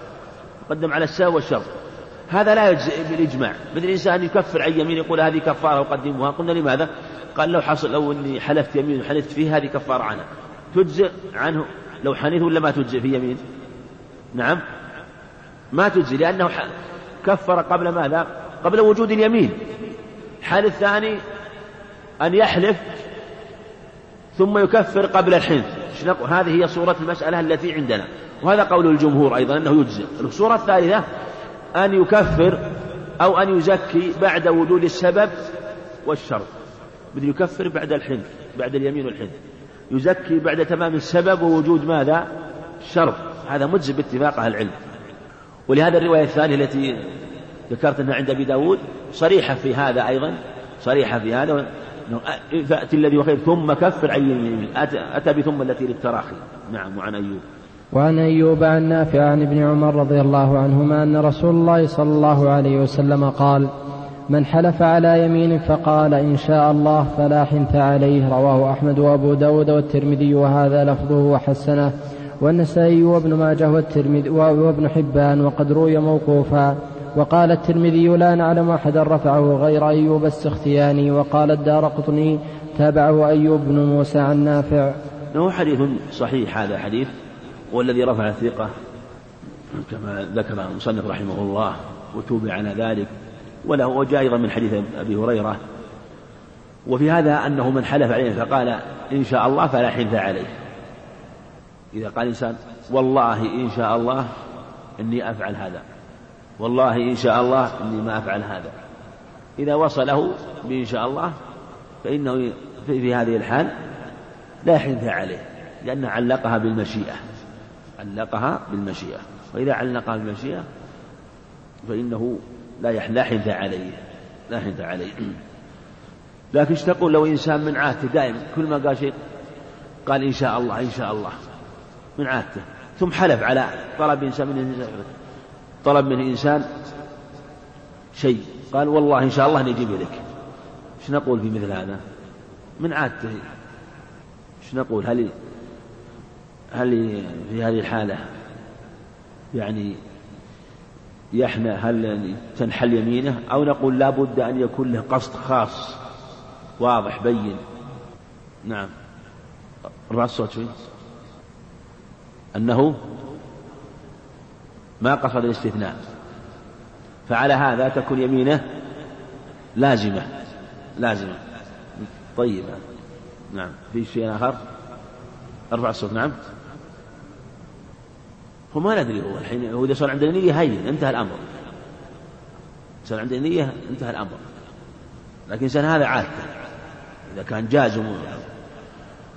هذا لا يجزئ بالإجماع. مثل الإنسان يكفر عن يمين يقول هذه كفارة وقدموها. قلنا لماذا؟ قال لو أني حلفت يمين وحلفت فيه هذه كفارة عنها، تجزئ عنه لو حنث ولا ما تجزئ في يمين؟ نعم ما تجزئ، لأنه كفر قبل ماذا؟ قبل وجود اليمين. حال الثاني أن يحلف ثم يكفر قبل الحنث. هذه هي صورة المسألة التي عندنا، وهذا قول الجمهور أيضا أنه يجزئ. الصورة الثالثة أن يكفر أو أن يزكي بعد وجود السبب والشرط، مثل يكفر بعد الحنث، بعد اليمين والحنث، يزكي بعد تمام السبب ووجود ماذا؟ الشرط. هذا مجزئ باتفاق أهل العلم. ولهذا الرواية الثانية التي ذكرت أنها عند أبي داود صريحة في هذا أيضا، صريحة في هذا، فأتي الذي وخير ثم كفر عن يمين، أتى بثم التي للتراخي. نعم. وعن أيوب عن نافع عن ابن عمر رضي الله عنهما أن رسول الله صلى الله عليه وسلم قال: من حلف على يمين فقال إن شاء الله فلا حنث عليه. رواه أحمد وأبو داود والترمذي وهذا لفظه وحسنه، والنسائي وابن ماجه والترمذي وابن حبان، وقد روي موقوفا. وقال الترمذي: لا نعلم أحدا رفعه غير أيوب السختياني. وقال الدارقطني: تابعه أيوب بن موسى عن نافع. هو حديث صحيح هذا حديث، والذي رفع الثقة كما ذكر المصنف رحمه الله وتوبع على ذلك، وله وجاء أيضا من حديث أبي هريرة. وفي هذا أنه من حلف عليه فقال إن شاء الله فلا حنث عليه. إذا قال إنسان والله إن شاء الله إني أفعل هذا، والله إن شاء الله إني ما أفعل هذا، إذا وصله بإن شاء الله فإنه في هذه الحال لا حنث عليه، لأنه علقها بالمشيئة، وإذا علقها بالمشيئة فإنه لا حنث عليه. لكن تقول لو إنسان من عادته دائما كل ما قال شيء قال إن شاء الله من عادته، ثم حلف على طلب من إنسان شيء، قال والله إن شاء الله نجيب لك، ايش نقول في مثل هذا؟ من عادته، ايش نقول؟ هل في هذه الحالة يعني هل تنحل يمينه، أو نقول لا بد أن يكون له قصد خاص واضح بين؟ نعم. ارفع الصوت شوي. أنه ما قصد الاستثناء، فعلى هذا تكون يمينه لازمة. طيب. نعم. في شيء آخر؟ ارفع الصوت. نعم. هو ما ندري، هو الحين هو إذا صار عنده نية هين انتهى الأمر، لكن إنسان هذا عادته، إذا كان جازم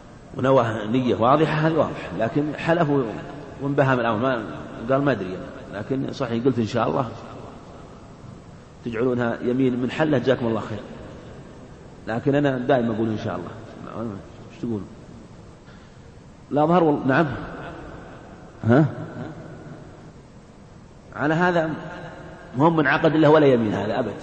ونوى نية واضحة هذا واضح، لكن حلف وانبهم الأمر ما قال ما أدري لكن صحيح قلت إن شاء الله تجعلونها يمين من حلة جزاكم الله خير، لكن أنا دائما أقول إن شاء الله. إيش تقول؟ لا ظهر نعم. ها على هذا مهم من عقد الله ولا يمين هذا أبد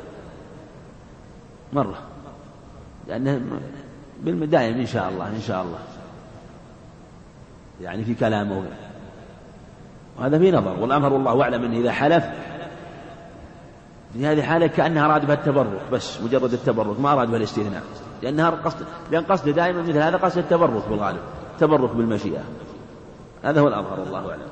مرة، لأنه بالمدائم إن شاء الله إن شاء الله يعني في كلامه، وهذا في نظر. والأمر والله أعلم أنه إذا حلف في هذه الحالة كأنها أراد بها التبرك بس، مجرد التبرك ما أراد بها الاستثناء، لأن قصده دائما مثل هذا قصد التبرك بالغالب، تبرك بالمشيئة، هذا هو الأظهر والله أعلم.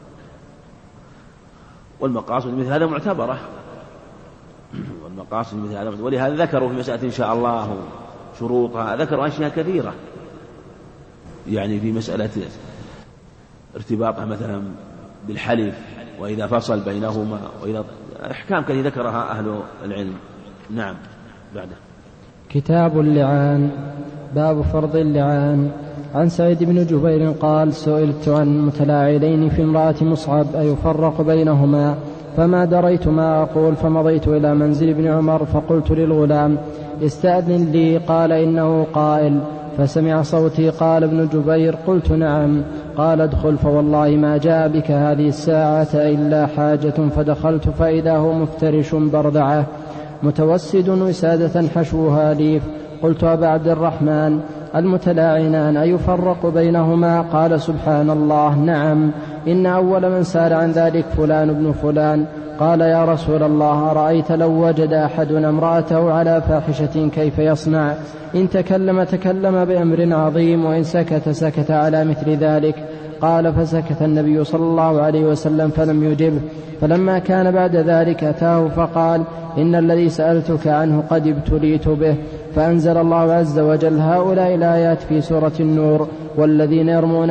والمقاصد مثل هذا معتبرة، والمقاصد مثل هذا، ولهذا ذكروا في مسألة إن شاء الله شروطها، ذكروا أشياء كثيرة يعني في مسألة ارتباطها مثلا بالحلف، وإذا فصل بينهما، وإذا أحكام كثيرة ذكرها أهل العلم. نعم. بعده كتاب اللعان. باب فرض اللعان. عن سعيد بن جبير قال: سئلت عن متلاعنين في امرأة مصعب أيفرق بينهما، فما دريت ما أقول، فمضيت إلى منزل ابن عمر فقلت للغلام: استأذن لي. قال: إنه قائل. فسمع صوتي. قال ابن جبير: قلت: نعم. قال: ادخل، فوالله ما جاء بك هذه الساعة إلا حاجة. فدخلت فإذا هو مفترش بردعة متوسد وسادة حشوها ليف. قلت: أبا عبد الرحمن، المتلاعنان أيفرق بينهما؟ قال: سبحان الله، نعم، إن أول من سار عن ذلك فلان ابن فلان. قال: يا رسول الله، أرأيت لو وجد أحدنا امرأته على فاحشة كيف يصنع؟ إن تكلم بأمر عظيم، وإن سكت على مثل ذلك. قال: فسكت النبي صلى الله عليه وسلم فلم يجبه. فلما كان بعد ذلك أتاه فقال: إن الذي سألتك عنه قد ابتليت به. فأنزل الله عز وجل هؤلاء الآيات في سورة النور: والذين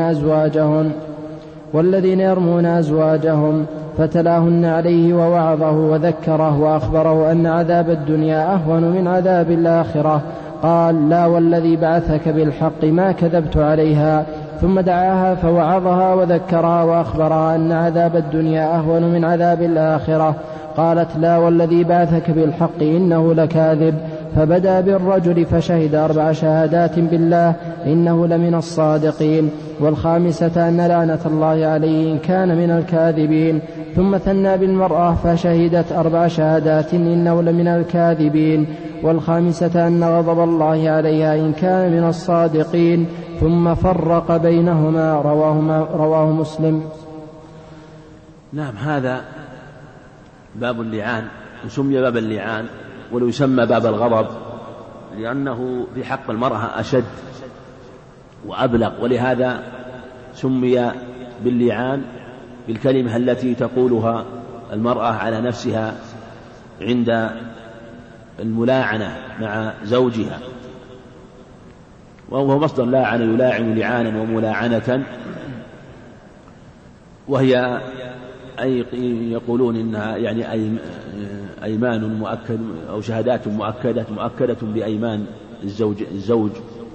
يرمون أزواجهم فتلاهن عليه ووعظه وذكره وأخبره أن عذاب الدنيا أهون من عذاب الآخرة. قال: لا والذي بعثك بالحق ما كذبت عليها. ثم دعاها فوعظها وذكرها وأخبرها أن عذاب الدنيا أهون من عذاب الآخرة. قالت: لا والذي بعثك بالحق إنه لكاذب. فبدأ بالرجل فشهد 4 شهادات بالله إنه لمن الصادقين، والخامسة أن لعنة الله عليه إن كان من الكاذبين. ثم ثنى بالمرأة فشهدت 4 شهادات إنه لمن الكاذبين، والخامسة أن غضب الله عليها إن كان من الصادقين. ثم فرق بينهما. رواه مسلم. نعم. هذا باب اللعان، وسمي باب اللعان ولو يسمى باب الغضب، لأنه في حق المرأة أشد وأبلغ، ولهذا سمي باللعان بالكلمة التي تقولها المرأة على نفسها عند الملاعنة مع زوجها، وهو مصدر لاعن يلاعن لعانا وملاعنة، وهي أي يقولون إنها يعني أيمان مؤكد أو شهادات مؤكدة بأيمان الزوج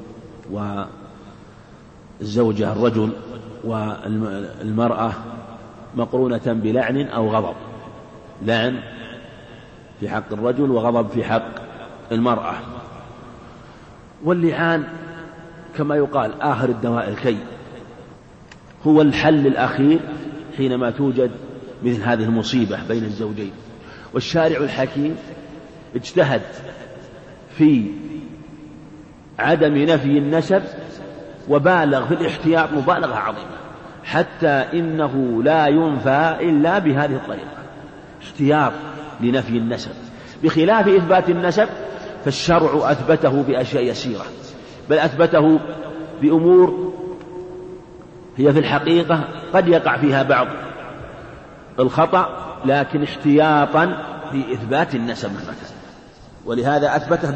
والزوجة الرجل، والمرأة مقرونة بلعن أو غضب، لعن في حق الرجل وغضب في حق المرأة. واللعان كما يقال آخر الدواء الكي، هو الحل الأخير حينما توجد مثل هذه المصيبة بين الزوجين. والشارع الحكيم اجتهد في عدم نفي النسب وبالغ في الاحتياط مبالغة عظيمة، حتى إنه لا ينفى إلا بهذه الطريقة، احتياط لنفي النسب، بخلاف إثبات النسب فالشرع أثبته بأشياء يسيرة، بل أثبته بأمور هي في الحقيقة قد يقع فيها بعض الخطأ، لكن احتياطا في إثبات النسب مثلا. ولهذا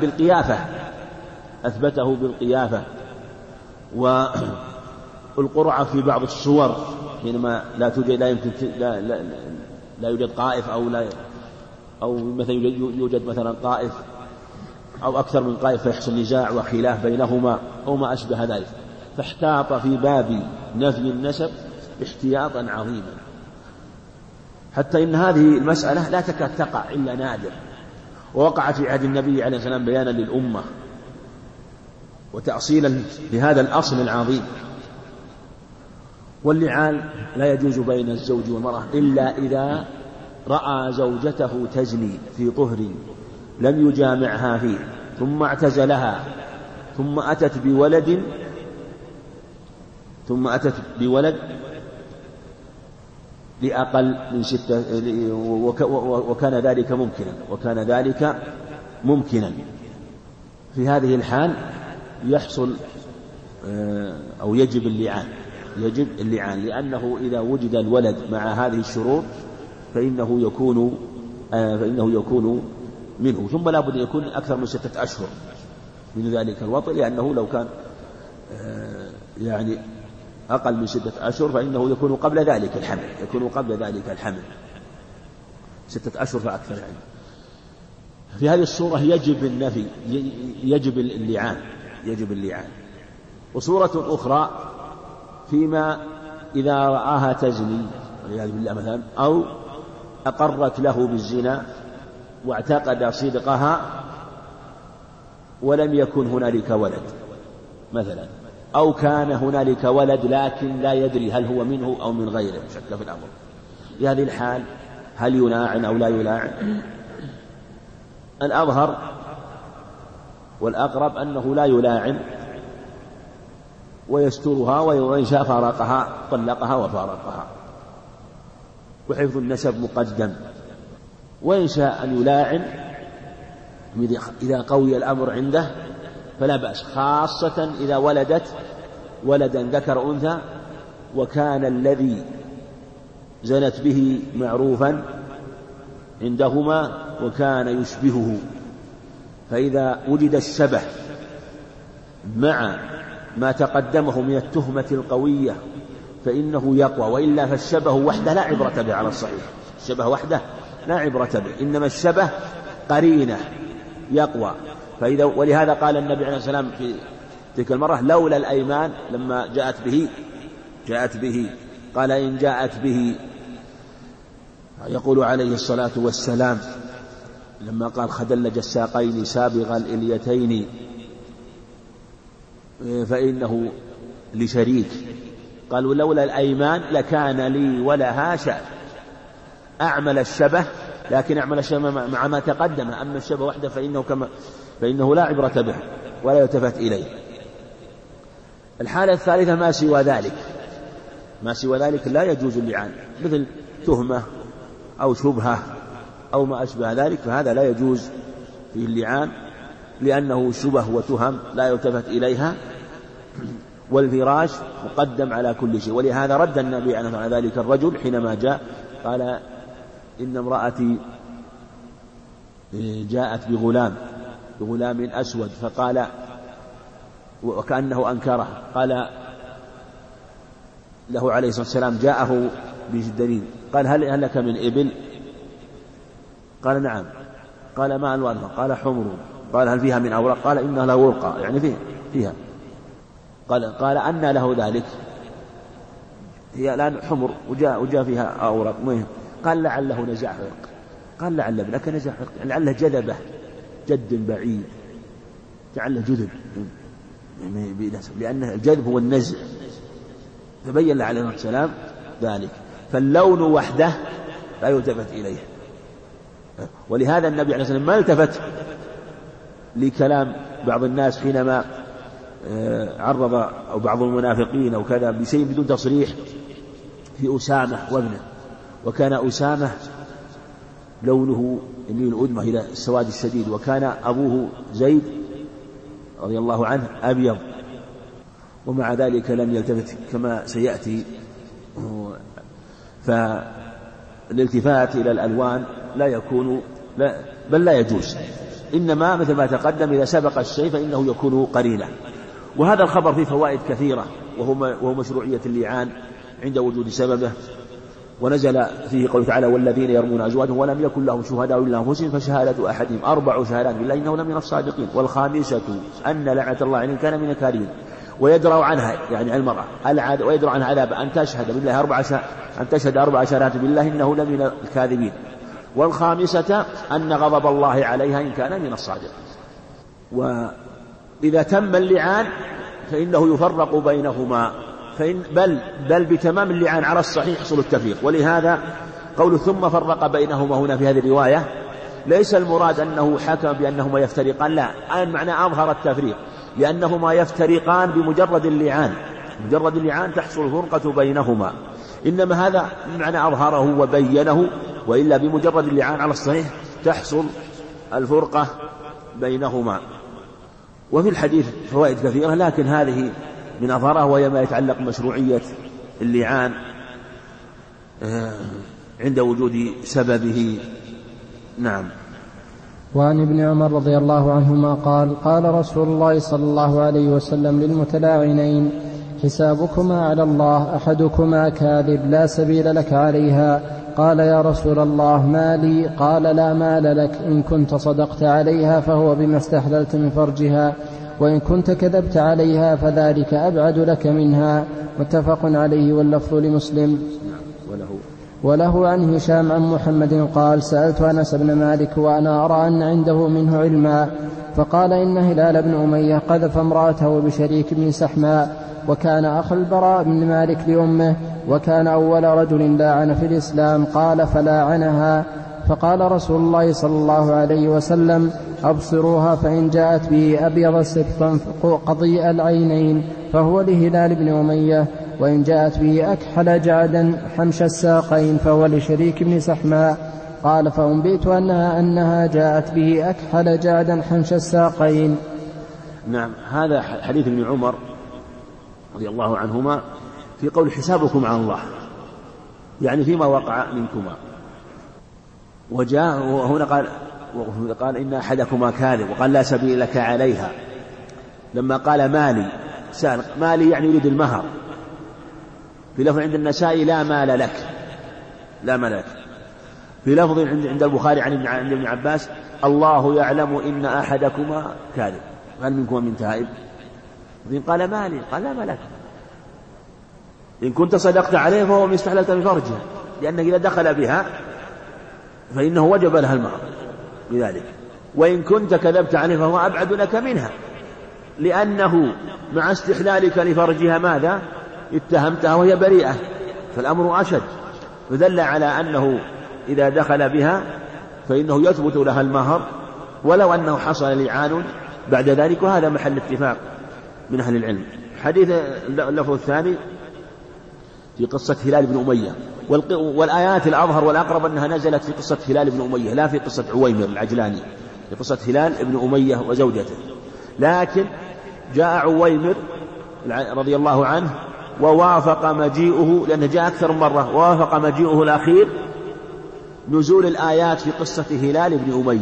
أثبته بالقيافة والقرعة في بعض الصور حينما لا يوجد قائف أو مثلا يوجد مثلا قائف أو أكثر من قائف فيحصل نزاع وخلاف بينهما أو ما أشبه ذلك، فاحتاط في باب نفي النسب احتياطا عظيما. حتى إن هذه المسألة لا تكاد تقع إلا نادر، ووقعت في عهد النبي عليه السلام بيانا للأمة وتأصيلا لهذا الأصل العظيم. واللعان لا يجوز بين الزوج والمرأة إلا إذا رأى زوجته تزني في طهر لم يجامعها فيه ثم اعتزلها ثم أتت بولد لأقل من 6 وكان ذلك ممكنا. في هذه الحال يحصل أو يجب اللعان لأنه إذا وجد الولد مع هذه الشروط فإنه يكون منه، ثم لا بد أن يكون أكثر من 6 أشهر من ذلك الوطء، لأنه لو كان يعني أقل من 6 أشهر فإنه يكون قبل ذلك الحمل 6 أشهر فأكثر. يعني في هذه الصورة يجب اللعان. وصورة أخرى فيما إذا رآها تزني والعياذ بالله مثلا، أو أقرت له بالزنا واعتقد صدقها ولم يكن هنالك ولد مثلا، أو كان هنالك ولد لكن لا يدري هل هو منه أو من غيره، شك في الأمر. في هذه الحال هل يلاعن أو لا يلاعن؟ الأظهر والأقرب أنه لا يلاعن ويسترها، وإن شاء فارقها طلقها وفارقها، وحفظ النسب مقدم. وإن شاء أن يلاعن إذا قوي الأمر عنده فلا بأس، خاصة إذا ولدت ولدا ذكر أنثى وكان الذي زنت به معروفا عندهما وكان يشبهه، فإذا وجد الشبه مع ما تقدمه من التهمة القوية فإنه يقوى، وإلا فالشبه وحده لا عبرة به على الصحيح، الشبه وحده لا عبرة به، إنما الشبه قرينة يقوى. ولهذا قال النبي عليه السلام في تلك المرة لولا الأيمان لما جاءت به قال إن جاءت به، يقول عليه الصلاة والسلام لما قال خدلج الساقين سابغ الإليتين فإنه لشريك، قالوا لولا الأيمان لكان لي ولها شأن. أعمل الشبه، لكن أعمل الشبه مع ما تقدم، أما الشبه وحده فإنه لا عبرة به ولا يلتفت إليه. الحالة الثالثة ما سوى ذلك لا يجوز اللعان، مثل تهمة أو شبهة أو ما أشبه ذلك، فهذا لا يجوز فيه اللعان لأنه شبه وتهم لا يلتفت إليها، والفراش مقدم على كل شيء. ولهذا رد النبي على ذلك الرجل حينما جاء قال إن امرأتي جاءت بغلام أسود، فقال وكأنه أنكره، قال له عليه الصلاة والسلام جاءه بالدليل، قال هل لك من إبل؟ قال نعم. قال ما ألوانها؟ قال حمر. قال هل فيها من أوراق؟ قال إنها له ورقة، يعني فيها. قال أن له ذلك؟ هي الآن حمر وجاء فيها أوراق مهم. قال لعله نزاع عرق. قال لعل ابنك نزاع عرق، لعله جذبه جد بعيد، لعله جذب، لأن الجذب هو النزع، فبين له عليه السلام ذلك. فاللون وحده لا يلتفت إليه، ولهذا النبي عليه الصلاة والسلام ما التفت لكلام بعض الناس حينما عرض أو بعض المنافقين أو كذا بشيء بدون تصريح في أسامة وابنه، وكان أسامة لونه يميل الأدمة إلى السواد الشديد، وكان أبوه زيد رضي الله عنه أبيض، ومع ذلك لم يلتفت كما سيأتي. فالالتفات إلى الألوان لا يكون بل لا يجوز، إنما مثل ما تقدم إذا سبق الشيء فإنه يكون قرينة. وهذا الخبر فيه فوائد كثيرة، وهو مشروعية اللعان عند وجود سببه. ونزل فيه قوله تعالى والذين يرمون أزواجهم ولم يكن لهم شهداء إلا أنفسهم فشهادة أحدهم 4 شهادات بالله إنه لمن الصادقين، والخامسة أن لعنة الله عليه كان من الكاذبين، ويدرأ عنها يعني المرأة ويدرأ عنها عذاب أن تشهد 4 شهادات بالله إنه لمن الكاذبين. والخامسة أن غضب الله عليها إن كان من الصادق. وإذا تم اللعان فإنه يفرق بينهما، بل بتمام اللعان على الصحيح يحصل التفريق. ولهذا قول ثم فرق بينهما هنا في هذه الرواية ليس المراد أنه حكم بأنهما يفترقان، لا، المعنى أظهر التفريق، لأنهما يفترقان بمجرد اللعان، مجرد اللعان تحصل الفرقة بينهما، إنما هذا معنى أظهره وبينه، وإلا بمجرد اللعان على الصحيح تحصل الفرقة بينهما. وفي الحديث فوائد كثيرة، لكن هذه من أظهرها وهي ما يتعلق بمشروعية اللعان عند وجود سببه. نعم. وعن ابن عمر رضي الله عنهما قال رسول الله صلى الله عليه وسلم للمتلاعنين حسابكما على الله، أحدكما كاذب لا سبيل لك عليها. قال يا رسول الله ما لي؟ قال لا مال لك، إن كنت صدقت عليها فهو بما استحللت من فرجها، وإن كنت كذبت عليها فذلك أبعد لك منها. متفق عليه واللفظ لمسلم. وله عن هشام عن محمد قال سألت أنس بن مالك وأنا أرى أن عنده منه علما، فقال إن هلال بن أمية قذف امرأته بشريك بن سحماء، وكان أخ البراء بن مالك لأمه، وكان أول رجل لاعن في الإسلام. قال فلاعنها، فقال رسول الله صلى الله عليه وسلم أبصروها، فإن جاءت به أبيض سبطا قضيء العينين فهو لهلال بن أمية، وإن جاءت به أكحل جعدا حمش الساقين فهو لشريك بن سحماء. قال فأنبئت أنها جاءت به أكحل جعدا حمش الساقين. نعم. هذا حديث ابن عمر رضي الله عنهما في قول حسابكم على الله، يعني فيما وقع منكما. وجاء وهنا قال إن أحدكما كاذب، وقال لا سبيل لك عليها. لما قال مالي سأل مالي يعني يريد المهر. في لفظ عند النسائي لا مال لك، لا مال لك. في لفظ عند البخاري عن ابن عباس الله يعلم إن أحدكما كاذب، هل منكم من تائب؟ قال مالي، قال لا مالك، إن كنت صدقت عليه فهو من استحللت بفرجها، لأنه إذا دخل بها فإنه وجب لها المهر بذلك. وإن كنت كذبت عليه فهو أبعد لك منها، لأنه مع استحلالك لفرجها ماذا؟ اتهمتها وهي بريئة، فالأمر أشد. فدل على أنه إذا دخل بها فإنه يثبت لها المهر ولو أنه حصل لعان بعد ذلك، وهذا محل اتفاق من أهل العلم. حديث اللفظ الثاني في قصة هلال بن أمية، والآيات الأظهر والأقرب أنها نزلت في قصة هلال بن أمية لا في قصة عويمر العجلاني، في قصة هلال بن أمية وزوجته. لكن جاء عويمر رضي الله عنه ووافق مجيئه، لأنه جاء أكثر من مرة، ووافق مجيئه الأخير نزول الآيات في قصة هلال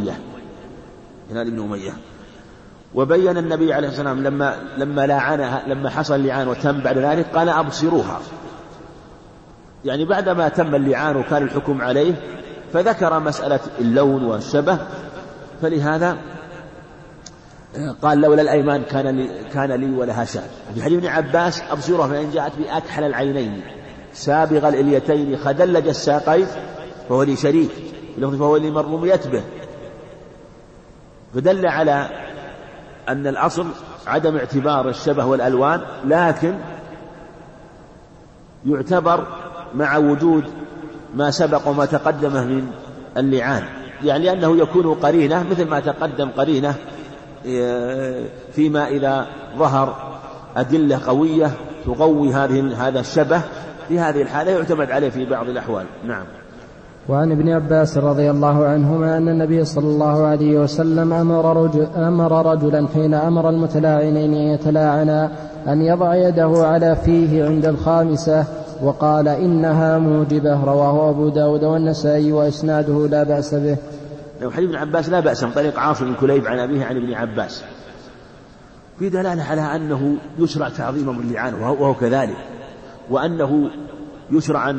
بن أمية. وبين النبي عليه الصلاة والسلام لما لاعنها، لما حصل اللعان وتم بعد ذلك قال أبصروها، يعني بعدما تم اللعان وكان الحكم عليه فذكر مسألة اللون والشبه، فلهذا قال لولا الأيمان كان لي ولها شأن. في حديث ابن عباس أبصروها فإن جاءت بأكحل العينين سابغ الإليتين خدلج الساقين فهو لي شريك، فهو لي مرموميت به. فدل على أن الأصل عدم اعتبار الشبه والألوان، لكن يعتبر مع وجود ما سبق وما تقدمه من اللعان، يعني لأنه يكون قرينة مثل ما تقدم قرينة فيما إذا ظهر أدلة قوية تقوي هذا الشبه، في هذه الحالة يعتمد عليه في بعض الأحوال. نعم. وعن ابن عباس رضي الله عنهما أن النبي صلى الله عليه وسلم أمر رجلا حين أمر المتلاعنين أن يتلاعنا أن يضع يده على فيه عند الخامسة، وقال إنها موجبة. رواه أبو داود والنسائي وإسناده لا بأس به. حديث ابن عباس لا بأس من طريق عاصم بن كليب عن أبيه عن ابن عباس، في دلالة على أنه يشرع تعظيم اللعان وهو كذلك، وأنه يشرع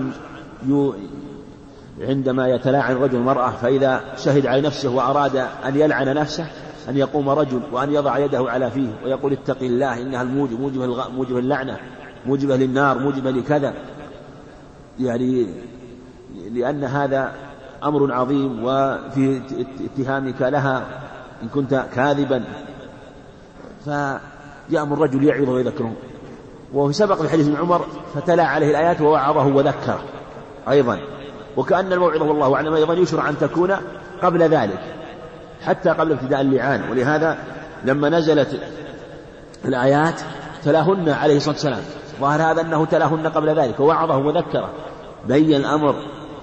عندما يتلاعن رجل المرأة فإذا شهد على نفسه وأراد أن يلعن نفسه أن يقوم رجل وأن يضع يده على فيه ويقول اتق الله إنها موجبة اللعنة، موجبة للنار، موجبة لكذا، يعني لأن هذا أمر عظيم وفي اتهامك لها إن كنت كاذبا. فيأمر الرجل يعظ ويذكره. وفي سبق في حديث ابن عمر فتلا عليه الآيات ووعظه وذكره أيضا، وكأن الموعظة والله أعلم أيضا يشرع أن تكون قبل ذلك حتى قبل ابتداء اللعان. ولهذا لما نزلت الآيات تلاهن عليه الصلاة والسلام، ظاهر هذا أنه تلاهن قبل ذلك ووعظه وذكره، بين الأمر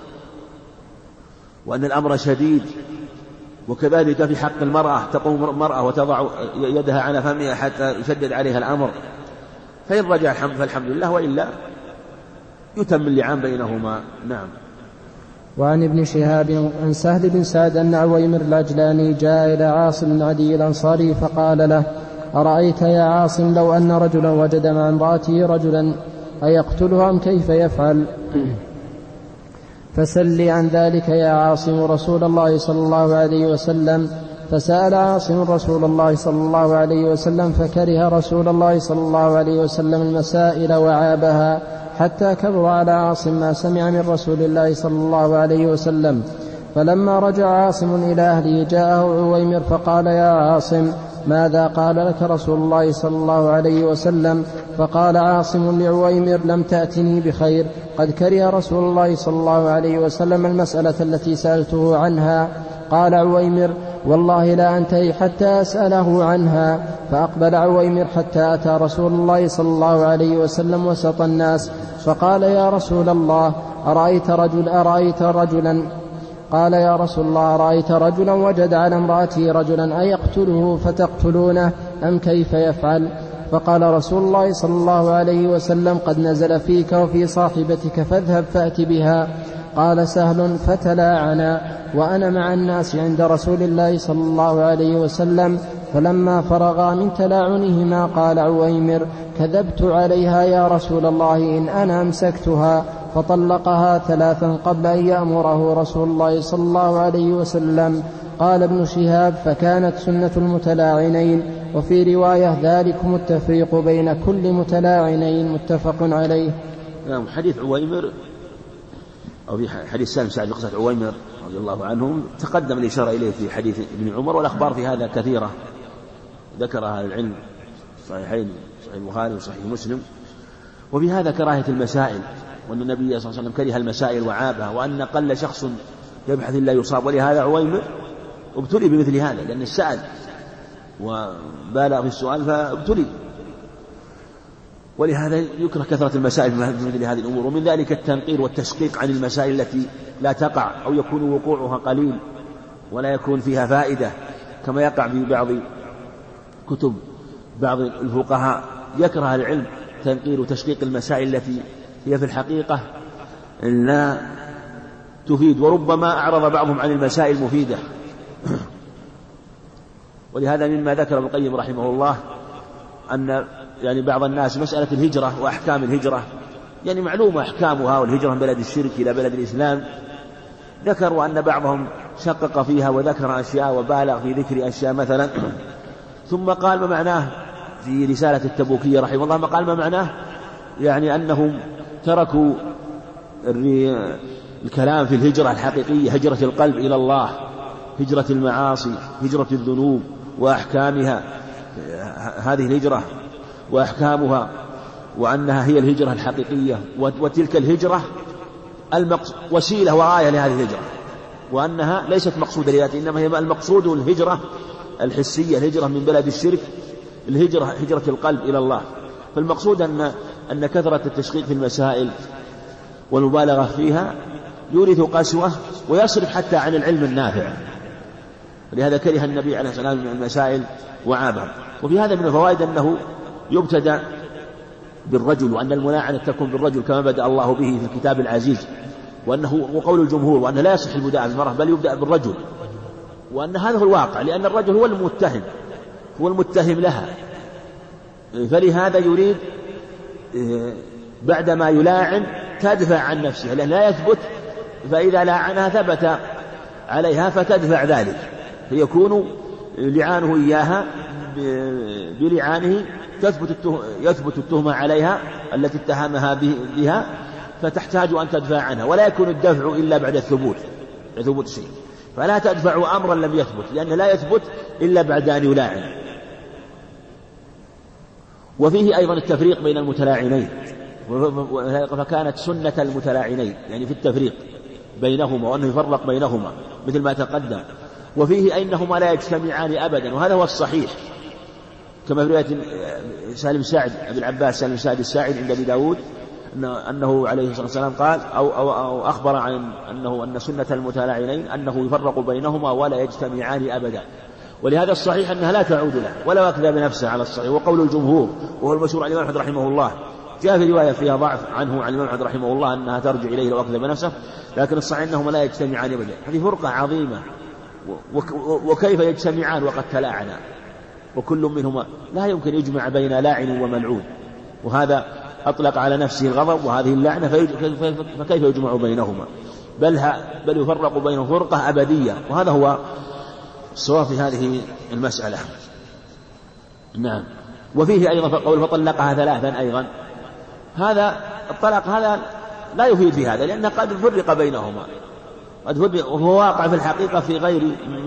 وأن الأمر شديد. وكذلك في حق المرأة، تقوم المرأة وتضع يدها على فمها حتى يشدد عليها الأمر، فإن رجع فالحمد لله، وإلا يتم اللعان بينهما. نعم. وعن ابن شهاب عن سهل بن سعد أن عويمر العجلاني جاء إلى عاصم بن عدي الأنصاري فقال له أرأيت يا عاصم لو أن رجلا وجد مع امرأته رجلا أيقتله أم كيف يفعل؟ فسل عن ذلك يا عاصم رسول الله صلى الله عليه وسلم. فسأل عاصم رسول الله صلى الله عليه وسلم فكره رسول الله صلى الله عليه وسلم المسائل وعابها، حتى كبر على عاصم ما سمع من رسول الله صلى الله عليه وسلم. فلما رجع عاصم إلى أهله جاءه عويمر فقال يا عاصم ماذا قال لك رسول الله صلى الله عليه وسلم؟ فقال عاصم لعويمر لم تأتني بخير، قد كره رسول الله صلى الله عليه وسلم المسألة التي سألته عنها. قال عويمر والله لا أنتهي حتى أسأله عنها. فأقبل عويمر حتى أتى رسول الله صلى الله عليه وسلم وسط الناس فقال يا رسول الله أرأيت رجلا قال يا رسول الله أرأيت رجلا وجد على امرأته رجلا أيقتله فتقتلونه أم كيف يفعل؟ فقال رسول الله صلى الله عليه وسلم قد نزل فيك وفي صاحبتك فاذهب فأت بها. قال سهل فتلاعنا وأنا مع الناس عند رسول الله صلى الله عليه وسلم. فلما فرغا من تلاعنهما قال عويمر كذبت عليها يا رسول الله إن أنا أمسكتها. فطلقها 3 قبل أن يأمره رسول الله صلى الله عليه وسلم. قال ابن شهاب فكانت سنة المتلاعنين. وفي رواية ذلكم التفريق بين كل متلاعنين متفق عليه. حديث عويمر أو في حديث سالم سعد قصة عويمر رضي الله عنهم تقدم الإشارة إليه في حديث ابن عمر، والأخبار في هذا كثيرة ذكرها العلم صحيحين، صحيح البخاري وصحيح مسلم. وفي هذا كراهية المسائل، وأن النبي صلى الله عليه وسلم كره المسائل وعابها، وأن قل شخص يبحث إلا يصاب. ولهذا عويمر ابتلي بمثل هذا، لأن السأل وبالغ في السؤال فابتلي. ولهذا يكره كثرة المسائل في مثل هذه الأمور. ومن ذلك التنقير والتشقيق عن المسائل التي لا تقع أو يكون وقوعها قليل ولا يكون فيها فائدة، كما يقع في بعض كتب بعض الفقهاء. يكره العلم تنقير وتشقيق المسائل التي هي في الحقيقة لا تفيد، وربما أعرض بعضهم عن المسائل المفيدة. ولهذا مما ذكر ابن القيم رحمه الله أن يعني بعض الناس مسألة الهجرة وأحكام الهجرة يعني معلومة أحكامها، والهجرة من بلد الشرك إلى بلد الإسلام، ذكروا أن بعضهم شقق فيها وذكر أشياء وبالغ في ذكر أشياء مثلا. ثم قال ما معناه في رسالة التبوكية رحمه الله، ما قال ما معناه يعني أنهم تركوا الكلام في الهجرة الحقيقية، هجرة القلب إلى الله، هجرة المعاصي، هجرة الذنوب وأحكامها، هذه الهجرة وأحكامها، وأنها هي الهجرة الحقيقية، وتلك الهجرة وسيلة وآية لهذه الهجرة، وأنها ليست مقصودة لذاتها، إنما هي المقصود الهجرة الحسية، الهجرة من بلد الشرك، الهجرة هجرة القلب إلى الله. فالمقصود أن كثرة التشقيق في المسائل والمبالغة فيها يورث قسوة ويصرف حتى عن العلم النافع. ولهذا كره النبي عليه الصلاة والسلام من المسائل وعابها. وفي هذا من الفوائد أنه يبتدأ بالرجل، وأن الملاعنة تكون بالرجل كما بدأ الله به في الكتاب العزيز، وأنه وقول الجمهور وأنه لا يصح البداء بالمرأة بل يبدأ بالرجل، وأن هذا هو الواقع، لأن الرجل هو المتهم لها. فلهذا يريد بعدما يلاعن تدفع عن نفسها، لأن لا يثبت، فإذا لاعنها ثبت عليها فتدفع ذلك، فيكون لعانه إياها بلعانه يثبت التهمة عليها التي اتهمها بها، فتحتاج أن تدفع عنها، ولا يكون الدفع إلا بعد ثبوت الشيء، فلا تدفع أمرا لم يثبت، لأنه لا يثبت إلا بعد أن يلاعن. وفيه أيضا التفريق بين المتلاعنين، فكانت سنة المتلاعنين يعني في التفريق بينهما، وأنه يفرق بينهما مثل ما تقدم. وفيه أنهما لا يجتمعان أبدا، وهذا هو الصحيح، كما في رواية سالم سعد أبي العباس سالم سعد الساعد عند أبي داود أنه عليه الصلاة والسلام قال أو أخبر عن أن سنة المتلاعنين أنه يفرق بينهما ولا يجتمعان أبدا. ولهذا الصحيح أنها لا تعود له ولا أكذب بنفسه على الصحيح، وقول الجمهور وهو المشهور عن الإمام أحمد رحمه الله. جاء في رواية فيها ضعف عنه عن الإمام أحمد رحمه الله أنها ترجع إليه لو أكذب نفسه، لكن الصحيح أنهما لا يجتمعان أبدا. هذه فرقة عظيمة، وكيف يجتمعان وقد تلاعنا، وكل منهما لا يمكن يجمع بين لاعن وملعون، وهذا أطلق على نفسه الغضب وهذه اللعنة، فكيف يجمع بينهما؟ بل يفرق بينهم فرقة أبدية، وهذا هو الصواب في هذه المسألة. نعم. وفيه أيضا قول فطلقها ثلاثا، أيضا هذا الطلاق هذا لا يفيد في هذا، لأن قد فرق بينهما، وهو واقع في الحقيقة في غير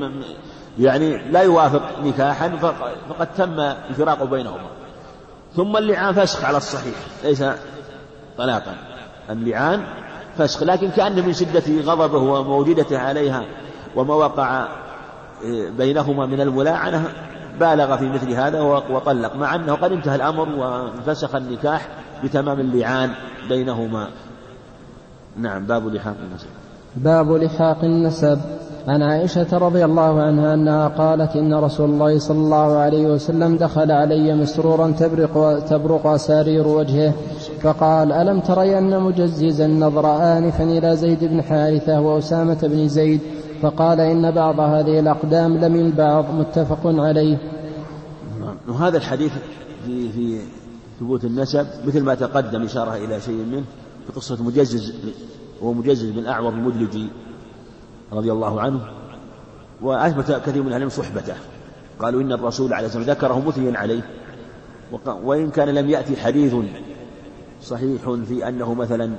يعني لا يوافق نكاحا، فقد تم الفراق بينهما. ثم اللعان فسخ على الصحيح، ليس طلاقا، اللعان فسخ، لكن كأن من شدة غضبه وموجدته عليها وما وقع بينهما من الملاعنة بالغ في مثل هذا وطلق، مع أنه قد انتهى الأمر وفسخ النكاح بتمام اللعان بينهما. نعم. باب لحاق النسب. باب لحاق النسب. عن عائشة رضي الله عنها أنها قالت إن رسول الله صلى الله عليه وسلم دخل علي مسرورا تبرق أسارير وجهه، فقال ألم تري أن مجززا نظر آنفا إلى زيد بن حارثة وأسامة بن زيد، فقال إن بعض هذه الأقدام لمن بعض، متفق عليه. وهذا الحديث في ثبوت النسب مثل ما تقدم إشارة إلى شيء منه في قصة مجزز، ومجزز بن أعور المدلجي رضي الله عنه، وأثبت كثير من أهل صحبته، قالوا إن الرسول عليه الصلاة والسلام ذكره مثنيا عليه، وإن كان لم يأتي حديث صحيح في أنه مثلا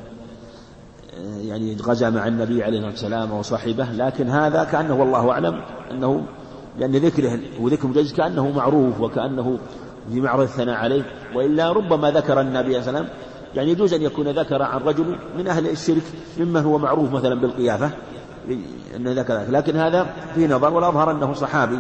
يعني غزا مع النبي عليه الصلاة والسلام وصاحبه، لكن هذا كأنه والله أعلم أنه لأن ذكره وذكر مجزز كأنه معروف وكأنه في معرض الثناء عليه، وإلا ربما ذكر النبي عليه الصلاة والسلام يعني يجوز أن يكون ذكر عن رجل من أهل الشرك ممن هو معروف مثلا بالقيافة أنه ذكر، لكن هذا في نظر، والأظهر أنه صحابي،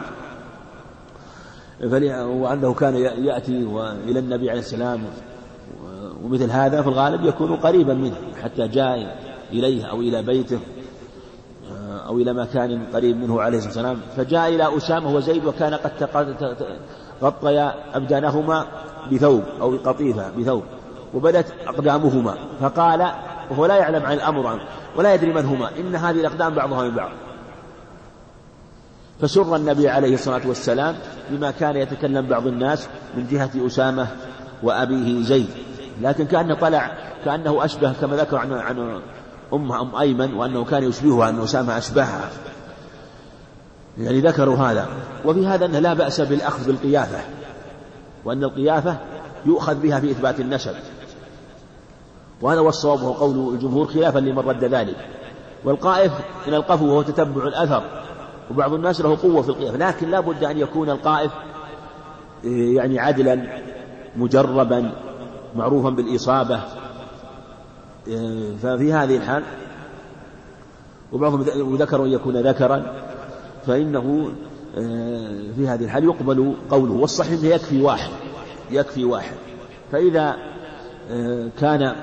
وأنه كان يأتي إلى النبي عليه السلام، ومثل هذا في الغالب يكون قريبا منه حتى جاء إليه أو إلى بيته أو إلى مكان قريب منه عليه الصلاة والسلام، فجاء إلى أسامة وزيد وكان قد غطيا أبدانهما بثوب أو بقطيفة بثوب، وبدت أقدامهما، فقال وهو لا يعلم عن الأمر ولا يدري من هما، إن هذه الأقدام بعضها من بعض. فسر النبي عليه الصلاة والسلام بما كان يتكلم بعض الناس من جهة أسامة وأبيه زيد، لكن كأنه أشبه كما ذكر عن أم أيمن، وأنه كان يشبهها، أن أسامة أشبهها، يعني ذكروا هذا. وفي هذا أنه لا بأس بالأخذ بالقيافة، وأن القيافة يؤخذ بها في إثبات النسب، وهذا هو الصواب، وهو قول الجمهور خلافا لمن رد ذلك. والقائف من القفو وهو تتبع الأثر، وبعض الناس له قوة في القيافة، لكن لا بد أن يكون القائف يعني عدلا مجربا معروفا بالإصابة، ففي هذه الحال وبعضهم ذكر أن يكون ذكرا، فإنه في هذه الحال يقبل قوله، والصحيح يكفي واحد. فإذا كان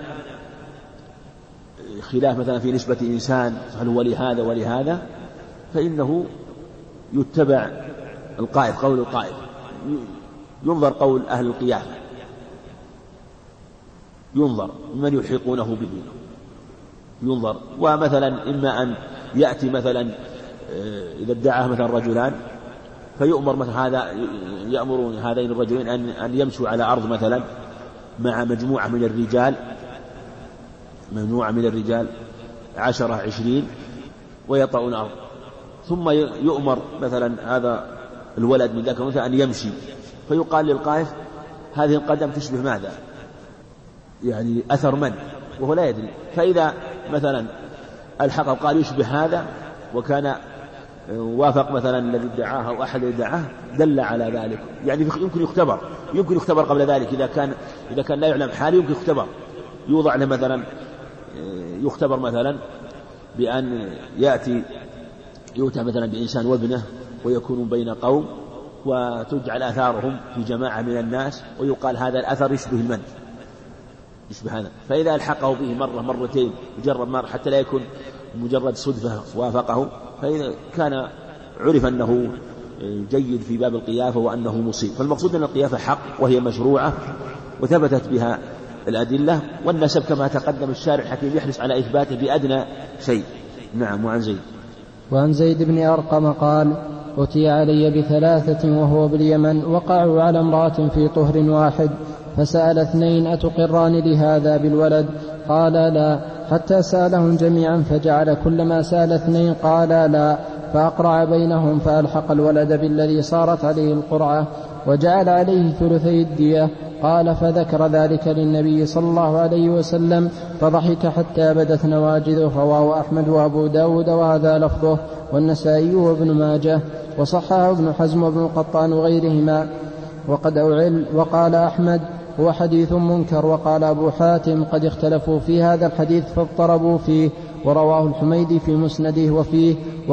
خلاف مثلا في نسبة إنسان هل هو لهذا ولهذا، فإنه يتبع القائف، قول القائف، ينظر قول أهل القيافة، ينظر من يلحقونه به، ينظر. ومثلا إما أن يأتي مثلا إذا ادعاه مثلا رجلان فيؤمر مثلا هذا، يأمرون هذين الرجلين أن يمشوا على أرض مثلا مع مجموعة من الرجال 10 20 ويطأون الأرض، ثم يؤمر مثلا هذا الولد من ذاك الأنثى أن يمشي، فيقال للقائف هذه القدم تشبه ماذا؟ يعني أثر من؟ وهو لا يدري. فإذا مثلا الحق قال يشبه هذا وكان وافق مثلا الذي ادعاه أو أحد ادعاه دل على ذلك. يعني يمكن يختبر قبل ذلك إذا كان لا يعلم حاله يمكن يختبر، يوضع له مثلا، يختبر مثلا بأن يؤتى مثلا بإنسان وابنه ويكون بين قوم وتجعل آثارهم في جماعة من الناس ويقال هذا الأثر يشبه هذا، فإذا ألحقه به مرة مرتين مجرد مرة حتى لا يكون مجرد صدفة وافقه، فإذا كان عرف أنه جيد في باب القيافة وأنه مصيب. فالمقصود أن القيافة حق وهي مشروعة وثبتت بها الأدلة، والنسب كما تقدم الشارع الحكيم يحرص على إثباته بأدنى شيء. نعم. وعن زيد بن أرقم قال: أتي علي ب3 وهو باليمن، وقعوا على امرأة في طهر واحد، فسأل 2: أتقران لهذا بالولد؟ قال: لا، حتى سألهم جميعا، فجعل كلما سأل 2 قال: لا، فأقرع بينهم، فألحق الولد بالذي صارت عليه القرعة، وجعل عليه 3 الدية. قال: فذكر ذلك للنبي صلى الله عليه وسلم، فضحك حتى بدت نواجذه. رواه أحمد وأبو داود وهذا لفظه، والنسائي وابن ماجه، وصححه ابن حزم وابن القطان وغيرهما. وقد أعل. وقال أحمد: هو حديث منكر. وقال أبو حاتم: قد اختلفوا في هذا الحديث فاضطربوا فيه. ورواه الحميدي في مسنده وفيه: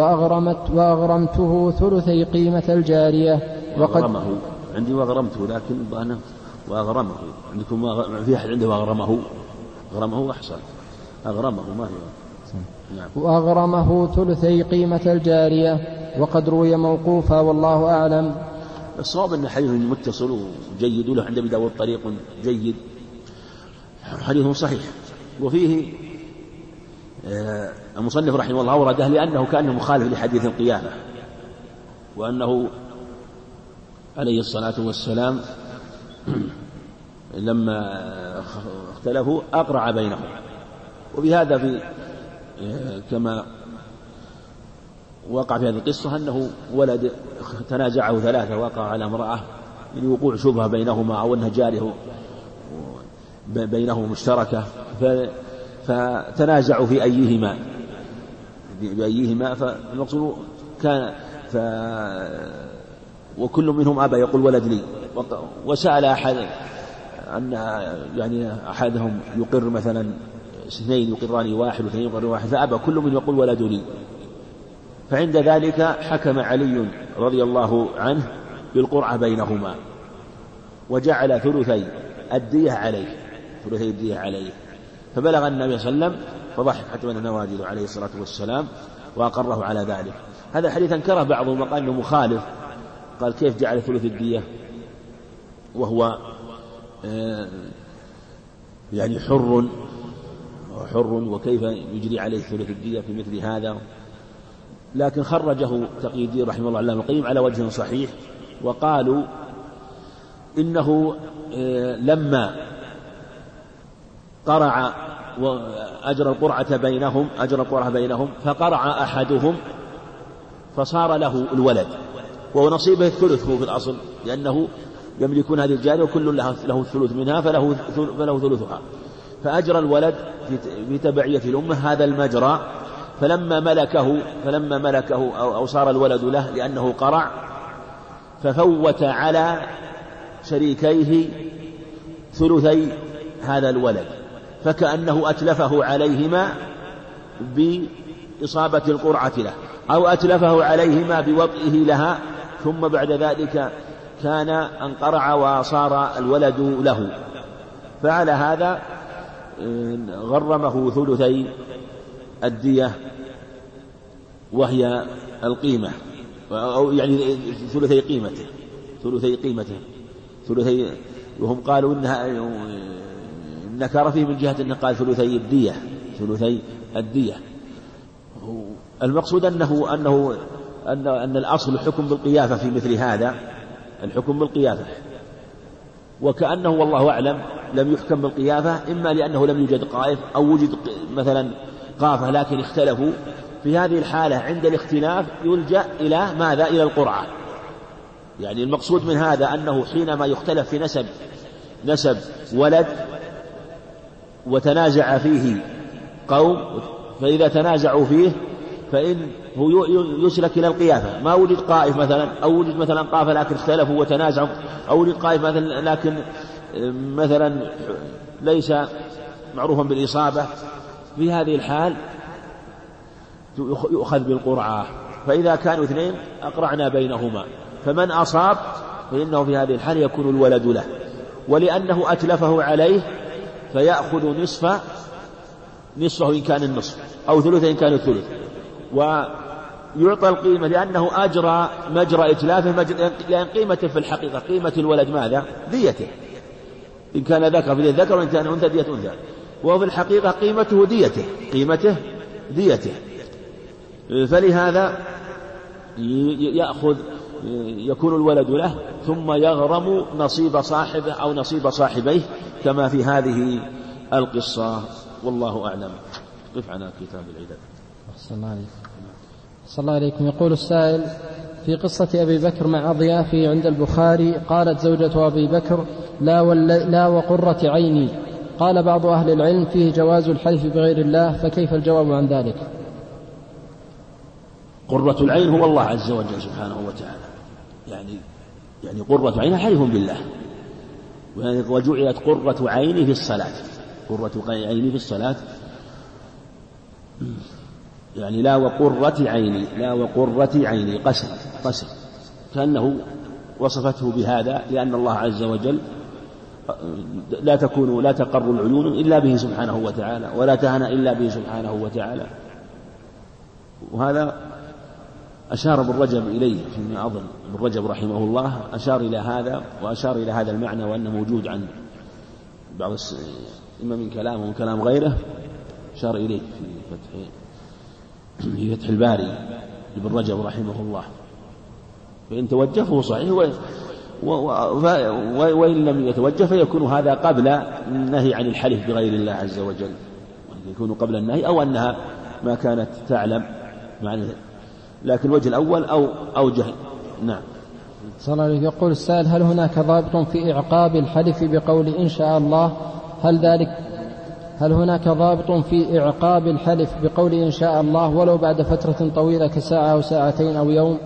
وأغرمته 3 قيمة الجارية. وقد عندي وأغرمته، لكن أنا وأغرمه عندكم في أحد عنده أغرمه أحسن، أغرمه ما هي. نعم. وأغرمه 3 قيمة الجارية. وقد روي موقوفا والله أعلم. الصواب أن حديث متصل وجيد، له عند أبي داود طريق جيد، حديث صحيح. وفيه المصنف رحمه الله أورده لأنه كان مخالف لحديث القيامة، وأنه عليه الصلاة والسلام لما اختلفوا أقرع بينهم. وبهذا كما وقع في هذه القصة أنه ولد تنازعه 3 وقع على امرأة لوقوع شبهة بينهما أو أنها جارية بينهم مشتركة، فتنازعوا في أيهما فالمقصود كان وكل منهم أبى يقول ولد لي، وسأل أحد أن يعني أحدهم يقر مثلا 2 يقران 1 و2 يقران 1، فأبى كل من يقول ولد لي. فعند ذلك حكم علي رضي الله عنه بالقرعة بينهما، وجعل 3 الدية عليه، فبلغ النبي صلى الله عليه وسلم فضحك حتى من نواجذ عليه الصلاة والسلام وأقره على ذلك. هذا الحديث أنكره بعضهم وقال أنه مخالف، قال كيف جعل 3 الدية وهو يعني حر وكيف يجري عليه 3 الدية في مثل هذا. لكن خرجه تقي الدين رحمه الله علامة القيم على وجه صحيح، وقالوا إنه لما قرع وأجرى القرعة بينهم فقرع أحدهم فصار له الولد وهو نصيبه 1/3 في الأصل، لأنه يملكون هذه الجارية وكل له 1/3 منها فله 1/3، فأجرى الولد في تبعية الأمة هذا المجرى، فلما ملكه أو صار الولد له لأنه قرع، ففوت على شريكيه 2 هذا الولد، فكأنه أتلفه عليهما بإصابة القرعة له، أو أتلفه عليهما بوطئه لها، ثم بعد ذلك كان انقرع وصار الولد له. فعلى هذا غرمه 3 الدية وهي القيمة، أو يعني 3 قيمته، وهم قالوا إنها نكر فيه من جهة أنه قال 3 الدية. المقصود أن الأصل الحكم بالقيافة في مثل هذا، الحكم بالقيافة، وكأنه والله أعلم لم يحكم بالقيافة إما لأنه لم يوجد قائف أو وجد مثلا قافة لكن اختلفوا. في هذه الحالة عند الاختلاف يلجأ إلى ماذا؟ إلى القرعة، يعني المقصود من هذا أنه حينما يختلف في نسب ولد وتنازع فيه قوم، فإذا تنازعوا فيه فإنه يسلك إلى القيافة. ما وجد قائف مثلا، أو وجد مثلا قافة لكن اختلفوا وتنازعوا، أو وجد قائف مثلا لكن مثلا ليس معروفا بالإصابة، في هذه الحال يؤخذ بالقرعة، فإذا كانوا اثنين أقرعنا بينهما، فمن أصاب فإنه في هذه الحال يكون الولد له، ولأنه أتلفه عليه فيأخذ نصفه إن كان النصف، أو ثلثه إن كان الثلث، ويعطى القيمة لأنه أجرى مجرى إتلافه، لأن قيمته في الحقيقة قيمة الولد ماذا؟ ديته، إن كان ذكر فدية ذكر، وإن كان أنثى دية أنثى، وفي الحقيقة قيمته ديته. فلهذا يكون الولد له، ثم يغرم نصيب صاحبه أو نصيب صاحبيه كما في هذه القصة، والله أعلم. قف على كتاب العدد. صلى الله عليكم. يقول السائل: في قصة أبي بكر مع أضيافه عند البخاري قالت زوجة أبي بكر: لا وقرة عيني. قال بعض أهل العلم فيه جواز الحلف بغير الله، فكيف الجواب عن ذلك؟ قرة العين هو الله عز وجل سبحانه وتعالى، يعني قرة عين حلف بالله، وجعلت قرة عيني في الصلاة. قرة عيني في الصلاة يعني لا وقرة عيني قسم كأنه وصفته بهذا، لأن الله عز وجل لا تقر العيون إلا به سبحانه وتعالى، ولا تهنى إلا به سبحانه وتعالى. وهذا أشار ابن رجب إليه فيما أظن، ابن رجب رحمه الله أشار إلى هذا، وأشار إلى هذا المعنى، وأنه موجود عن بعض إما من كلامه ومن كلام غيره، أشار إليه في فتح الباري ابن رجب رحمه الله. فإن توجه فهو صحيح، وإن لم يتوجه فيكون هذا قبل النهي عن الحلف بغير الله عز وجل، يكون قبل النهي، أو أنها ما كانت تعلم معنى، لكن الوجه الأول أو جهل. نعم. صلى الله عليه. يقول السائل: هل هناك ضابط في إعقاب الحلف بقول إن شاء الله؟ هل هناك ضابط في إعقاب الحلف بقول إن شاء الله ولو بعد فترة طويلة كساعة أو ساعتين أو يوم؟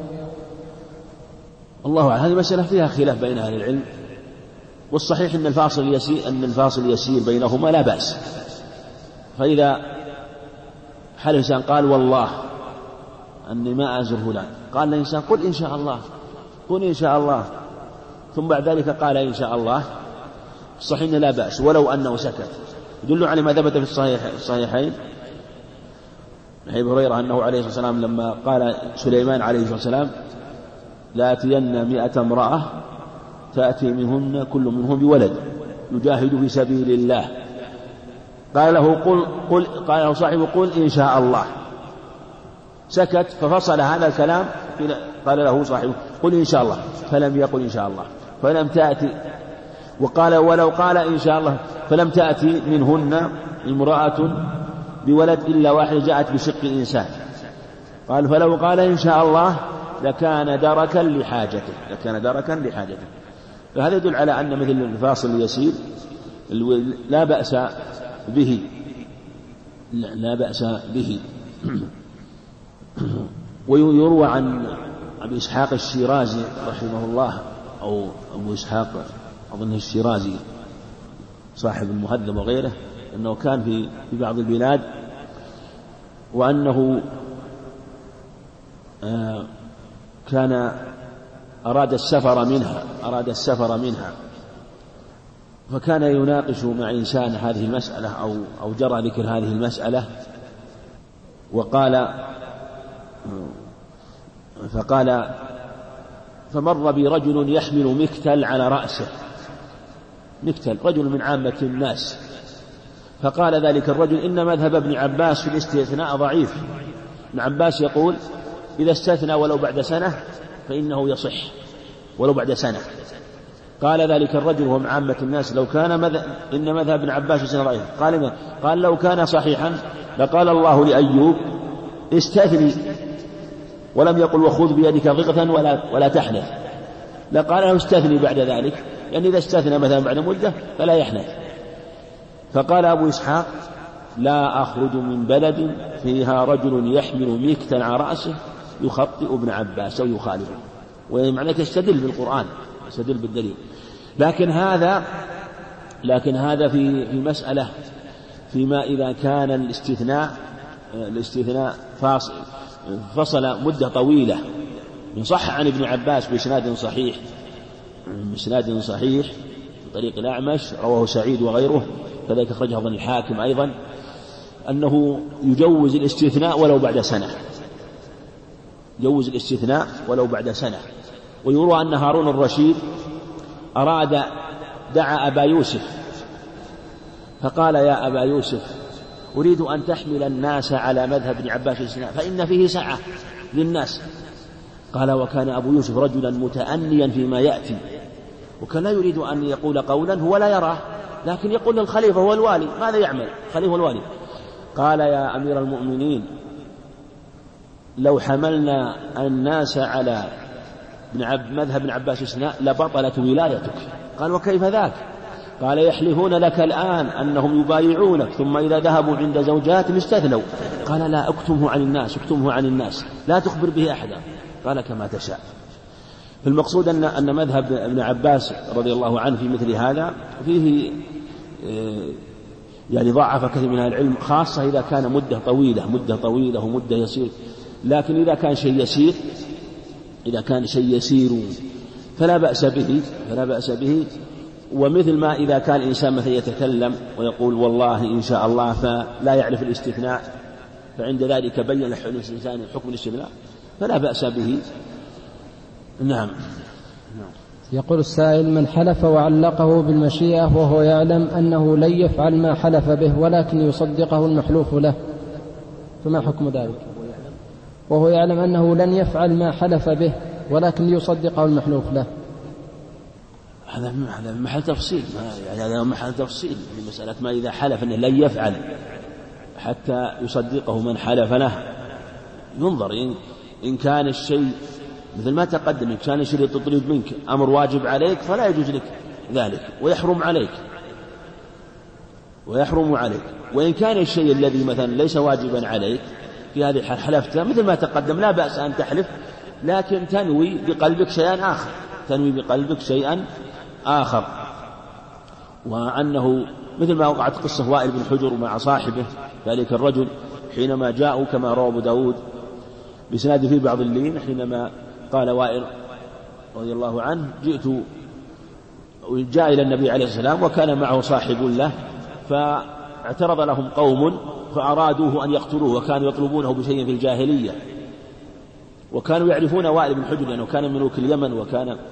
الله أعلم، هذه مسألة فيها خلاف بين أهل العلم، والصحيح أن الفاصل يسير بينهما لا بأس. فإذا حلف الإنسان قال والله أني ما أزر فلان، قال الإنسان قل إن شاء الله، ثم بعد ذلك قال إن شاء الله، الصحيح لا بأس ولو أنه سكت. يدل على ما ثبت في الصحيحين عن أبي هريرة أنه عليه الصلاة والسلام لما قال سليمان عليه الصلاة والسلام: لا أتين 100 امرأة تأتي منهن كل منهم بولد يجاهد في سبيل الله، قال له صاحبه قل إن شاء الله، سكت، ففصل هذا الكلام، قال له صاحبه قل إن شاء الله، فلم يقل إن شاء الله، فلم تأتي، وقال ولو قال إن شاء الله فلم تأتي منهن امرأة بولد إلا واحدة جاءت بشق إنسان، قال فلو قال إن شاء الله لكان دركا لحاجته. فهذا يدل على أن مثل الفاصل اليسير لا بأس به. ويروى عن أبي إسحاق الشيرازي رحمه الله، أو أبو إسحاق أظنه الشيرازي صاحب المهذب وغيره، أنه كان في بعض البلاد، وأنه كان أراد السفر منها، فكان يناقش مع إنسان هذه المسألة أو جرى ذكر هذه المسألة، فمر برجل يحمل مكتل على رأسه، رجل من عامة الناس، فقال ذلك الرجل: إن مذهب ابن عباس في الاستثناء ضعيف، ابن عباس يقول إذا استثنى ولو بعد سنة فإنه يصح ولو بعد سنة. قال ذلك الرجل وهو من عامة الناس: لو كان إن مذهب ابن عباس في الاستثناء ضعيف. قال لو كان صحيحا لقال الله لأيوب استثني، ولم يقل وخذ بيدك ضغثا ولا تحنث. لا قال له استثني بعد ذلك، يعني إذا استثنى مثلا بعد مدة فلا يحنث. فقال أبو إسحاق لا أخرج من بلد فيها رجل يحمل ميكتا على رأسه يخطئ ابن عباس أو يخالفه، ومعنى يستدل بالقرآن، يستدل بالدليل. لكن هذا في مسألة فيما إذا كان الاستثناء فصل مدة طويلة. من صح عن ابن عباس بإسناد صحيح بطريق الأعمش، رواه سعيد وغيره، كذلك أخرجه ابن الحاكم أيضا، أنه يجوز الاستثناء ولو بعد سنة. ويروى أن هارون الرشيد دعا أبا يوسف فقال يا أبا يوسف أريد أن تحمل الناس على مذهب ابن عباس الاستثناء فإن فيه سعة للناس. قال وكان أبو يوسف رجلا متأنيا فيما يأتي، وكان لا يريد أن يقول قولا هو لا يراه، لكن يقول للخليفة هو الوالي ماذا يعمل؟ خليفة الوالي. قال يا أمير المؤمنين لو حملنا الناس على مذهب ابن عباس الاستثناء لبطلت ولايتك. قال وكيف ذاك؟ قال يحلفون لك الآن أنهم يبايعونك ثم إذا ذهبوا عند زوجاتهم استثنوا. قال لا اكتمه عن الناس لا تخبر به أحدا. قال كما تشاء. فالمقصود أن مذهب ابن عباس رضي الله عنه في مثل هذا فيه يعني ضعف كثير من العلم، خاصة إذا كان مدة طويلة ومدة يسير. لكن إذا كان شيء يسير فلا بأس به. ومثل ما إذا كان الإنسان مثلا يتكلم ويقول والله إن شاء الله فلا يعرف الاستثناء، فعند ذلك بين الإنسان حكم الاستثناء فلا بأس به. نعم. يقول السائل من حلف وعلقه بالمشيئة وهو يعلم أنه لن يفعل ما حلف به ولكن يصدقه المحلوف له، فما حكم ذلك؟ وهو يعلم أنه لن يفعل ما حلف به ولكن يصدقه المحلوف له. هذا محل تفصيل في مسألة ما إذا حلف أنه لن يفعل حتى يصدقه من حلف له. ينظر إن كان الشيء مثل ما تقدم، إن كان الشيء تطلب منك أمر واجب عليك فلا يجوز لك ذلك ويحرم عليك. وإن كان الشيء الذي مثلا ليس واجبا عليك في هذه الحال حلفت مثل ما تقدم لا بأس أن تحلف، لكن تنوي بقلبك شيئا آخر. وأنه مثل ما وقعت قصة وائل بن حجر مع صاحبه ذلك الرجل حينما جاءوا كما روى أبو داود بسناد في بعض اللين، حينما قال وائل رضي الله عنه جاء إلى النبي عليه السلام وكان معه صاحب له، فاعترض لهم قوم فأرادوه أن يقتلوه وكانوا يطلبونه بشيء في الجاهلية، وكانوا يعرفون وائل بن حجر لأنه كان من ملوك اليمن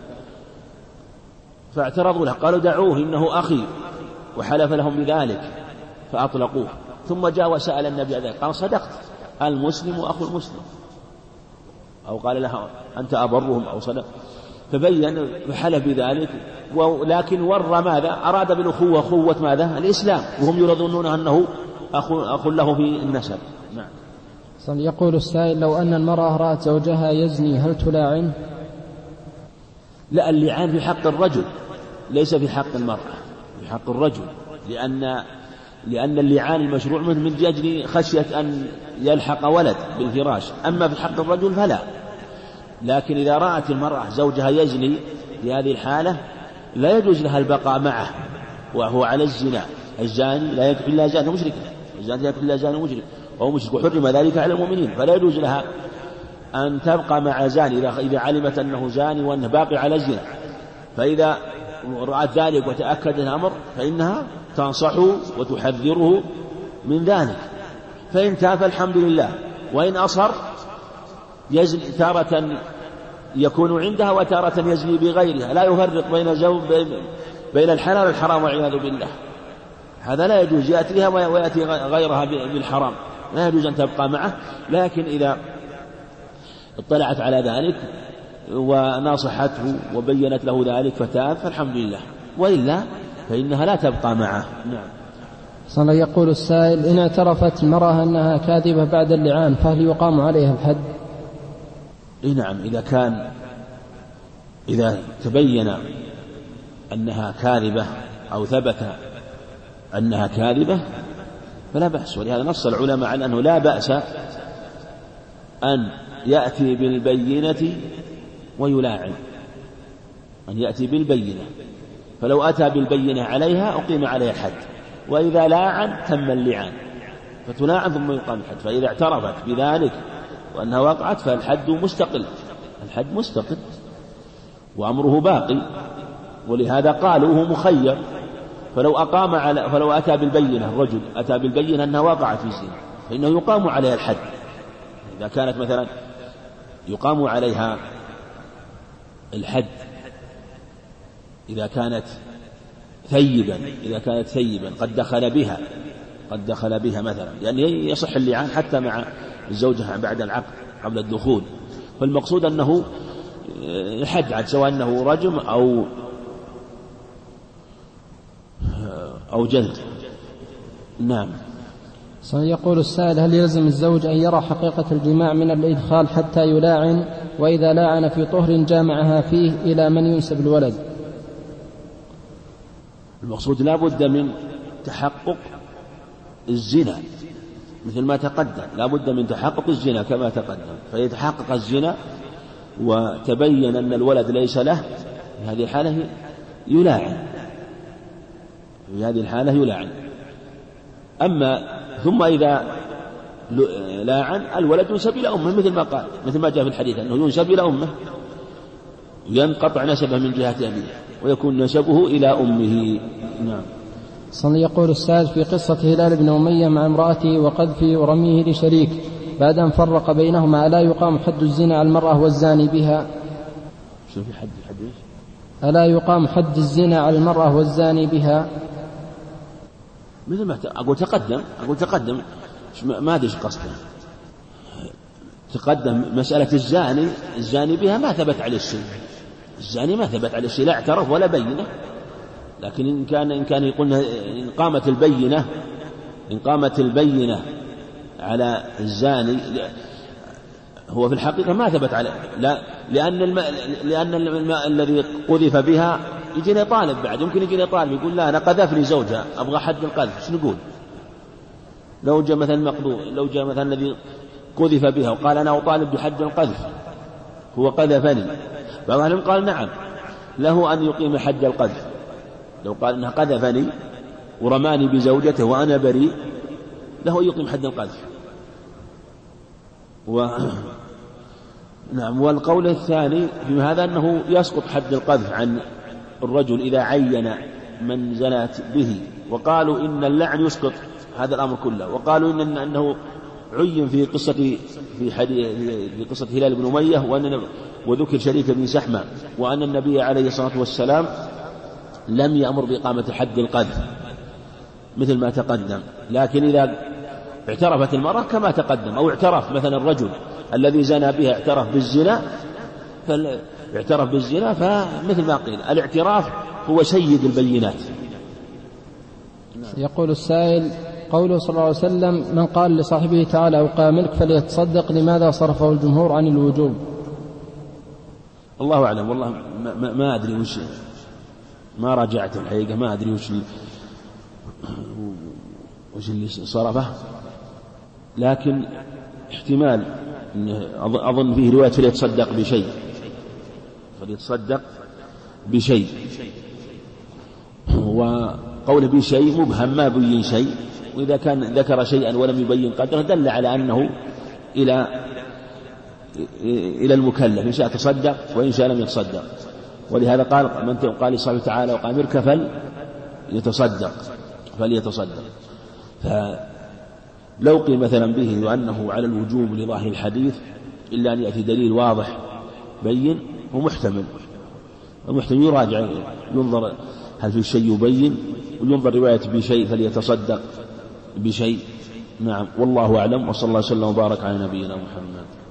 فاعترضوا له، قالوا دعوه إنه أخي، وحلف لهم بذلك فأطلقوه. ثم جاء وسأل النبي ذلك قال صدقت، المسلم أخو المسلم، أو قال له أنت أبرهم أو صدق، فبين فحلف بذلك. ولكن ور ماذا؟ أراد بالأخوة أخوة ماذا؟ الإسلام، وهم يظنون أنه أخ له في النسب. نعم. يقول السائل لو أن المرأة رأت زوجها يزني هل تلاعن؟ لا، اللعان في حق الرجل ليس في حق المرأة، في حق الرجل، لأن اللعان المشروع من أجل خشية أن يلحق ولد بالفراش، أما في حق الرجل فلا. لكن إذا رأت المرأة زوجها يزني في هذه الحالة لا يجوز لها البقاء معه وهو على الزنا. الزاني لا يدخل إلا زاني مشرك، الزاني لا يدخل إلا زاني مشرك وهو مشرك، وحرم ذلك على المؤمنين، فلا يجوز لها أن تبقى مع زاني إذا علمت أنه زاني وأنه باقي على الزنا. فإذا رأت ذلك وتأكد الأمر فإنها تنصحه وتحذره من ذلك، فإن تاب الحمد لله، وإن أصر يزني تارة يكون عندها وتارة يزني بغيرها، لا يفرق بين الحلال والحرام والعياذ بالله. هذا لا يجوز، يأتيها ويأتي غيرها بالحرام، لا يجوز أن تبقى معه. لكن إذا اطلعت على ذلك وناصحته وبينت له ذلك فتاب فالحمد لله، وإلا فإنها لا تبقى معه. نعم. يقول السائل إن اعترفت المرأة أنها كاذبة بعد اللعان فهل يقام عليها الحد؟ نعم، إذا كان إذا تبين أنها كاذبة أو ثبت أنها كاذبة فلا بأس. ولهذا نص العلماء على أنه لا بأس أن يأتي بالبينة ويلاعن، أن يأتي بالبينة، فلو أتى بالبينة عليها أقيم عليها الحد، وإذا لاعن تم اللعان فتلاعن ثم يقام الحد. فإذا اعترفت بذلك وأنها وقعت فالحد مستقل، الحد مستقل وأمره باقي. ولهذا قالوا هو مخير، فلو أتى بالبينة، الرجل أتى بالبينة أنها وقعت في زنا فإنه يقام عليها الحد. إذا كانت مثلا يقام عليها الحد إذا كانت ثيبا قد دخل بها مثلا، لأن يصح اللعان حتى مع الزوجة بعد العقد قبل الدخول. فالمقصود أنه يحد سواء أنه رجم أو جلد. نعم. يقول السائل: هل يلزم الزوج أن يرى حقيقة الجماع من الإدخال حتى يلاعن؟ وإذا لاعن في طهر جامعها فيه إلى من ينسب الولد؟ المقصود لا بد من تحقق الزنا مثل ما تقدم، لا بد من تحقق الزنا كما تقدم. فيتحقق الزنا وتبين أن الولد ليس له، في هذه الحالة يلاعن. أما ثم إذا لاعن الولد ينسب إلى أمه مثل ما جاء في الحديث أنه ينسب إلى أمه، ينقطع نسبه من جهة أبيه ويكون نسبه إلى أمه. نعم. يقول السائل: في قصة هلال بن أمية مع امرأته وقذفه ورميه لشريك بعد أن فرق بينهما، ألا يقام حد الزنا على المرأة والزاني بها؟ شو في حد ألا يقام حد الزنا على المرأة والزاني بها؟ مثل ما أقول تقدم ما أدري قصده. تقدم مسألة الزاني بها ما ثبت عليه الشيء، الزاني ما ثبت عليه الشيء، لا اعترف ولا بينه. لكن إن كان يقولنا إن قامت البينة على الزاني هو في الحقيقة ما ثبت عليه، لا لأن الماء الذي قذف بها يجيني طالب بعد، يمكن يجيني طالب يقول لا أنا قذفني زوجها أبغى حد القذف، شو نقول؟ لو جاء مثلا الذي قذف بها وقال أنا أطالب بحد القذف هو قذفني، بعض العلماء قال نعم له أن يقيم حد القذف. لو قال إنه قذفني ورماني بزوجته وأنا بريء له يقيم حد القذف. نعم. والقول الثاني في هذا أنه يسقط حد القذف عن الرجل إذا عين من زنت به، وقالوا إن اللعن يسقط هذا الأمر كله، وقالوا أنه عين في قصة هلال بن أمية وذكر شريك بن سحمة، وأن النبي عليه الصلاة والسلام لم يأمر بإقامة حد القذف مثل ما تقدم. لكن إذا اعترفت المرأة كما تقدم، أو اعترف مثلا الرجل الذي زنى بها اعترف بالزنا فمثل ما قيل الاعتراف هو سيد البينات. يقول السائل: قوله صلى الله عليه وسلم: من قال لصاحبه تعالى أقاملك فليتصدق، لماذا صرفه الجمهور عن الوجوب؟ الله أعلم، والله ما أدري ما راجعت الحقيقة، ما أدري وش اللي صرفه، لكن احتمال أظن فيه رواية فليتصدق بشيء، وقوله بشيء مبهم ما بين شيء، وإذا كان ذكر شيئا ولم يبين قدره دل على أنه إلى المكلف، إن شاء تصدق وإن شاء لم يتصدق. ولهذا قال لصاحبه تعالى وقامرك فليتصدق. فلو قيل مثلا به وأنه على الوجوب لظاهر الحديث إلا أن يأتي دليل واضح بين ومحتمل يراجع، ينظر هل في شيء يبين، وينظر رواية بشيء فليتصدق بشيء. نعم. والله أعلم، وصلى الله وسلم وبارك على نبينا محمد.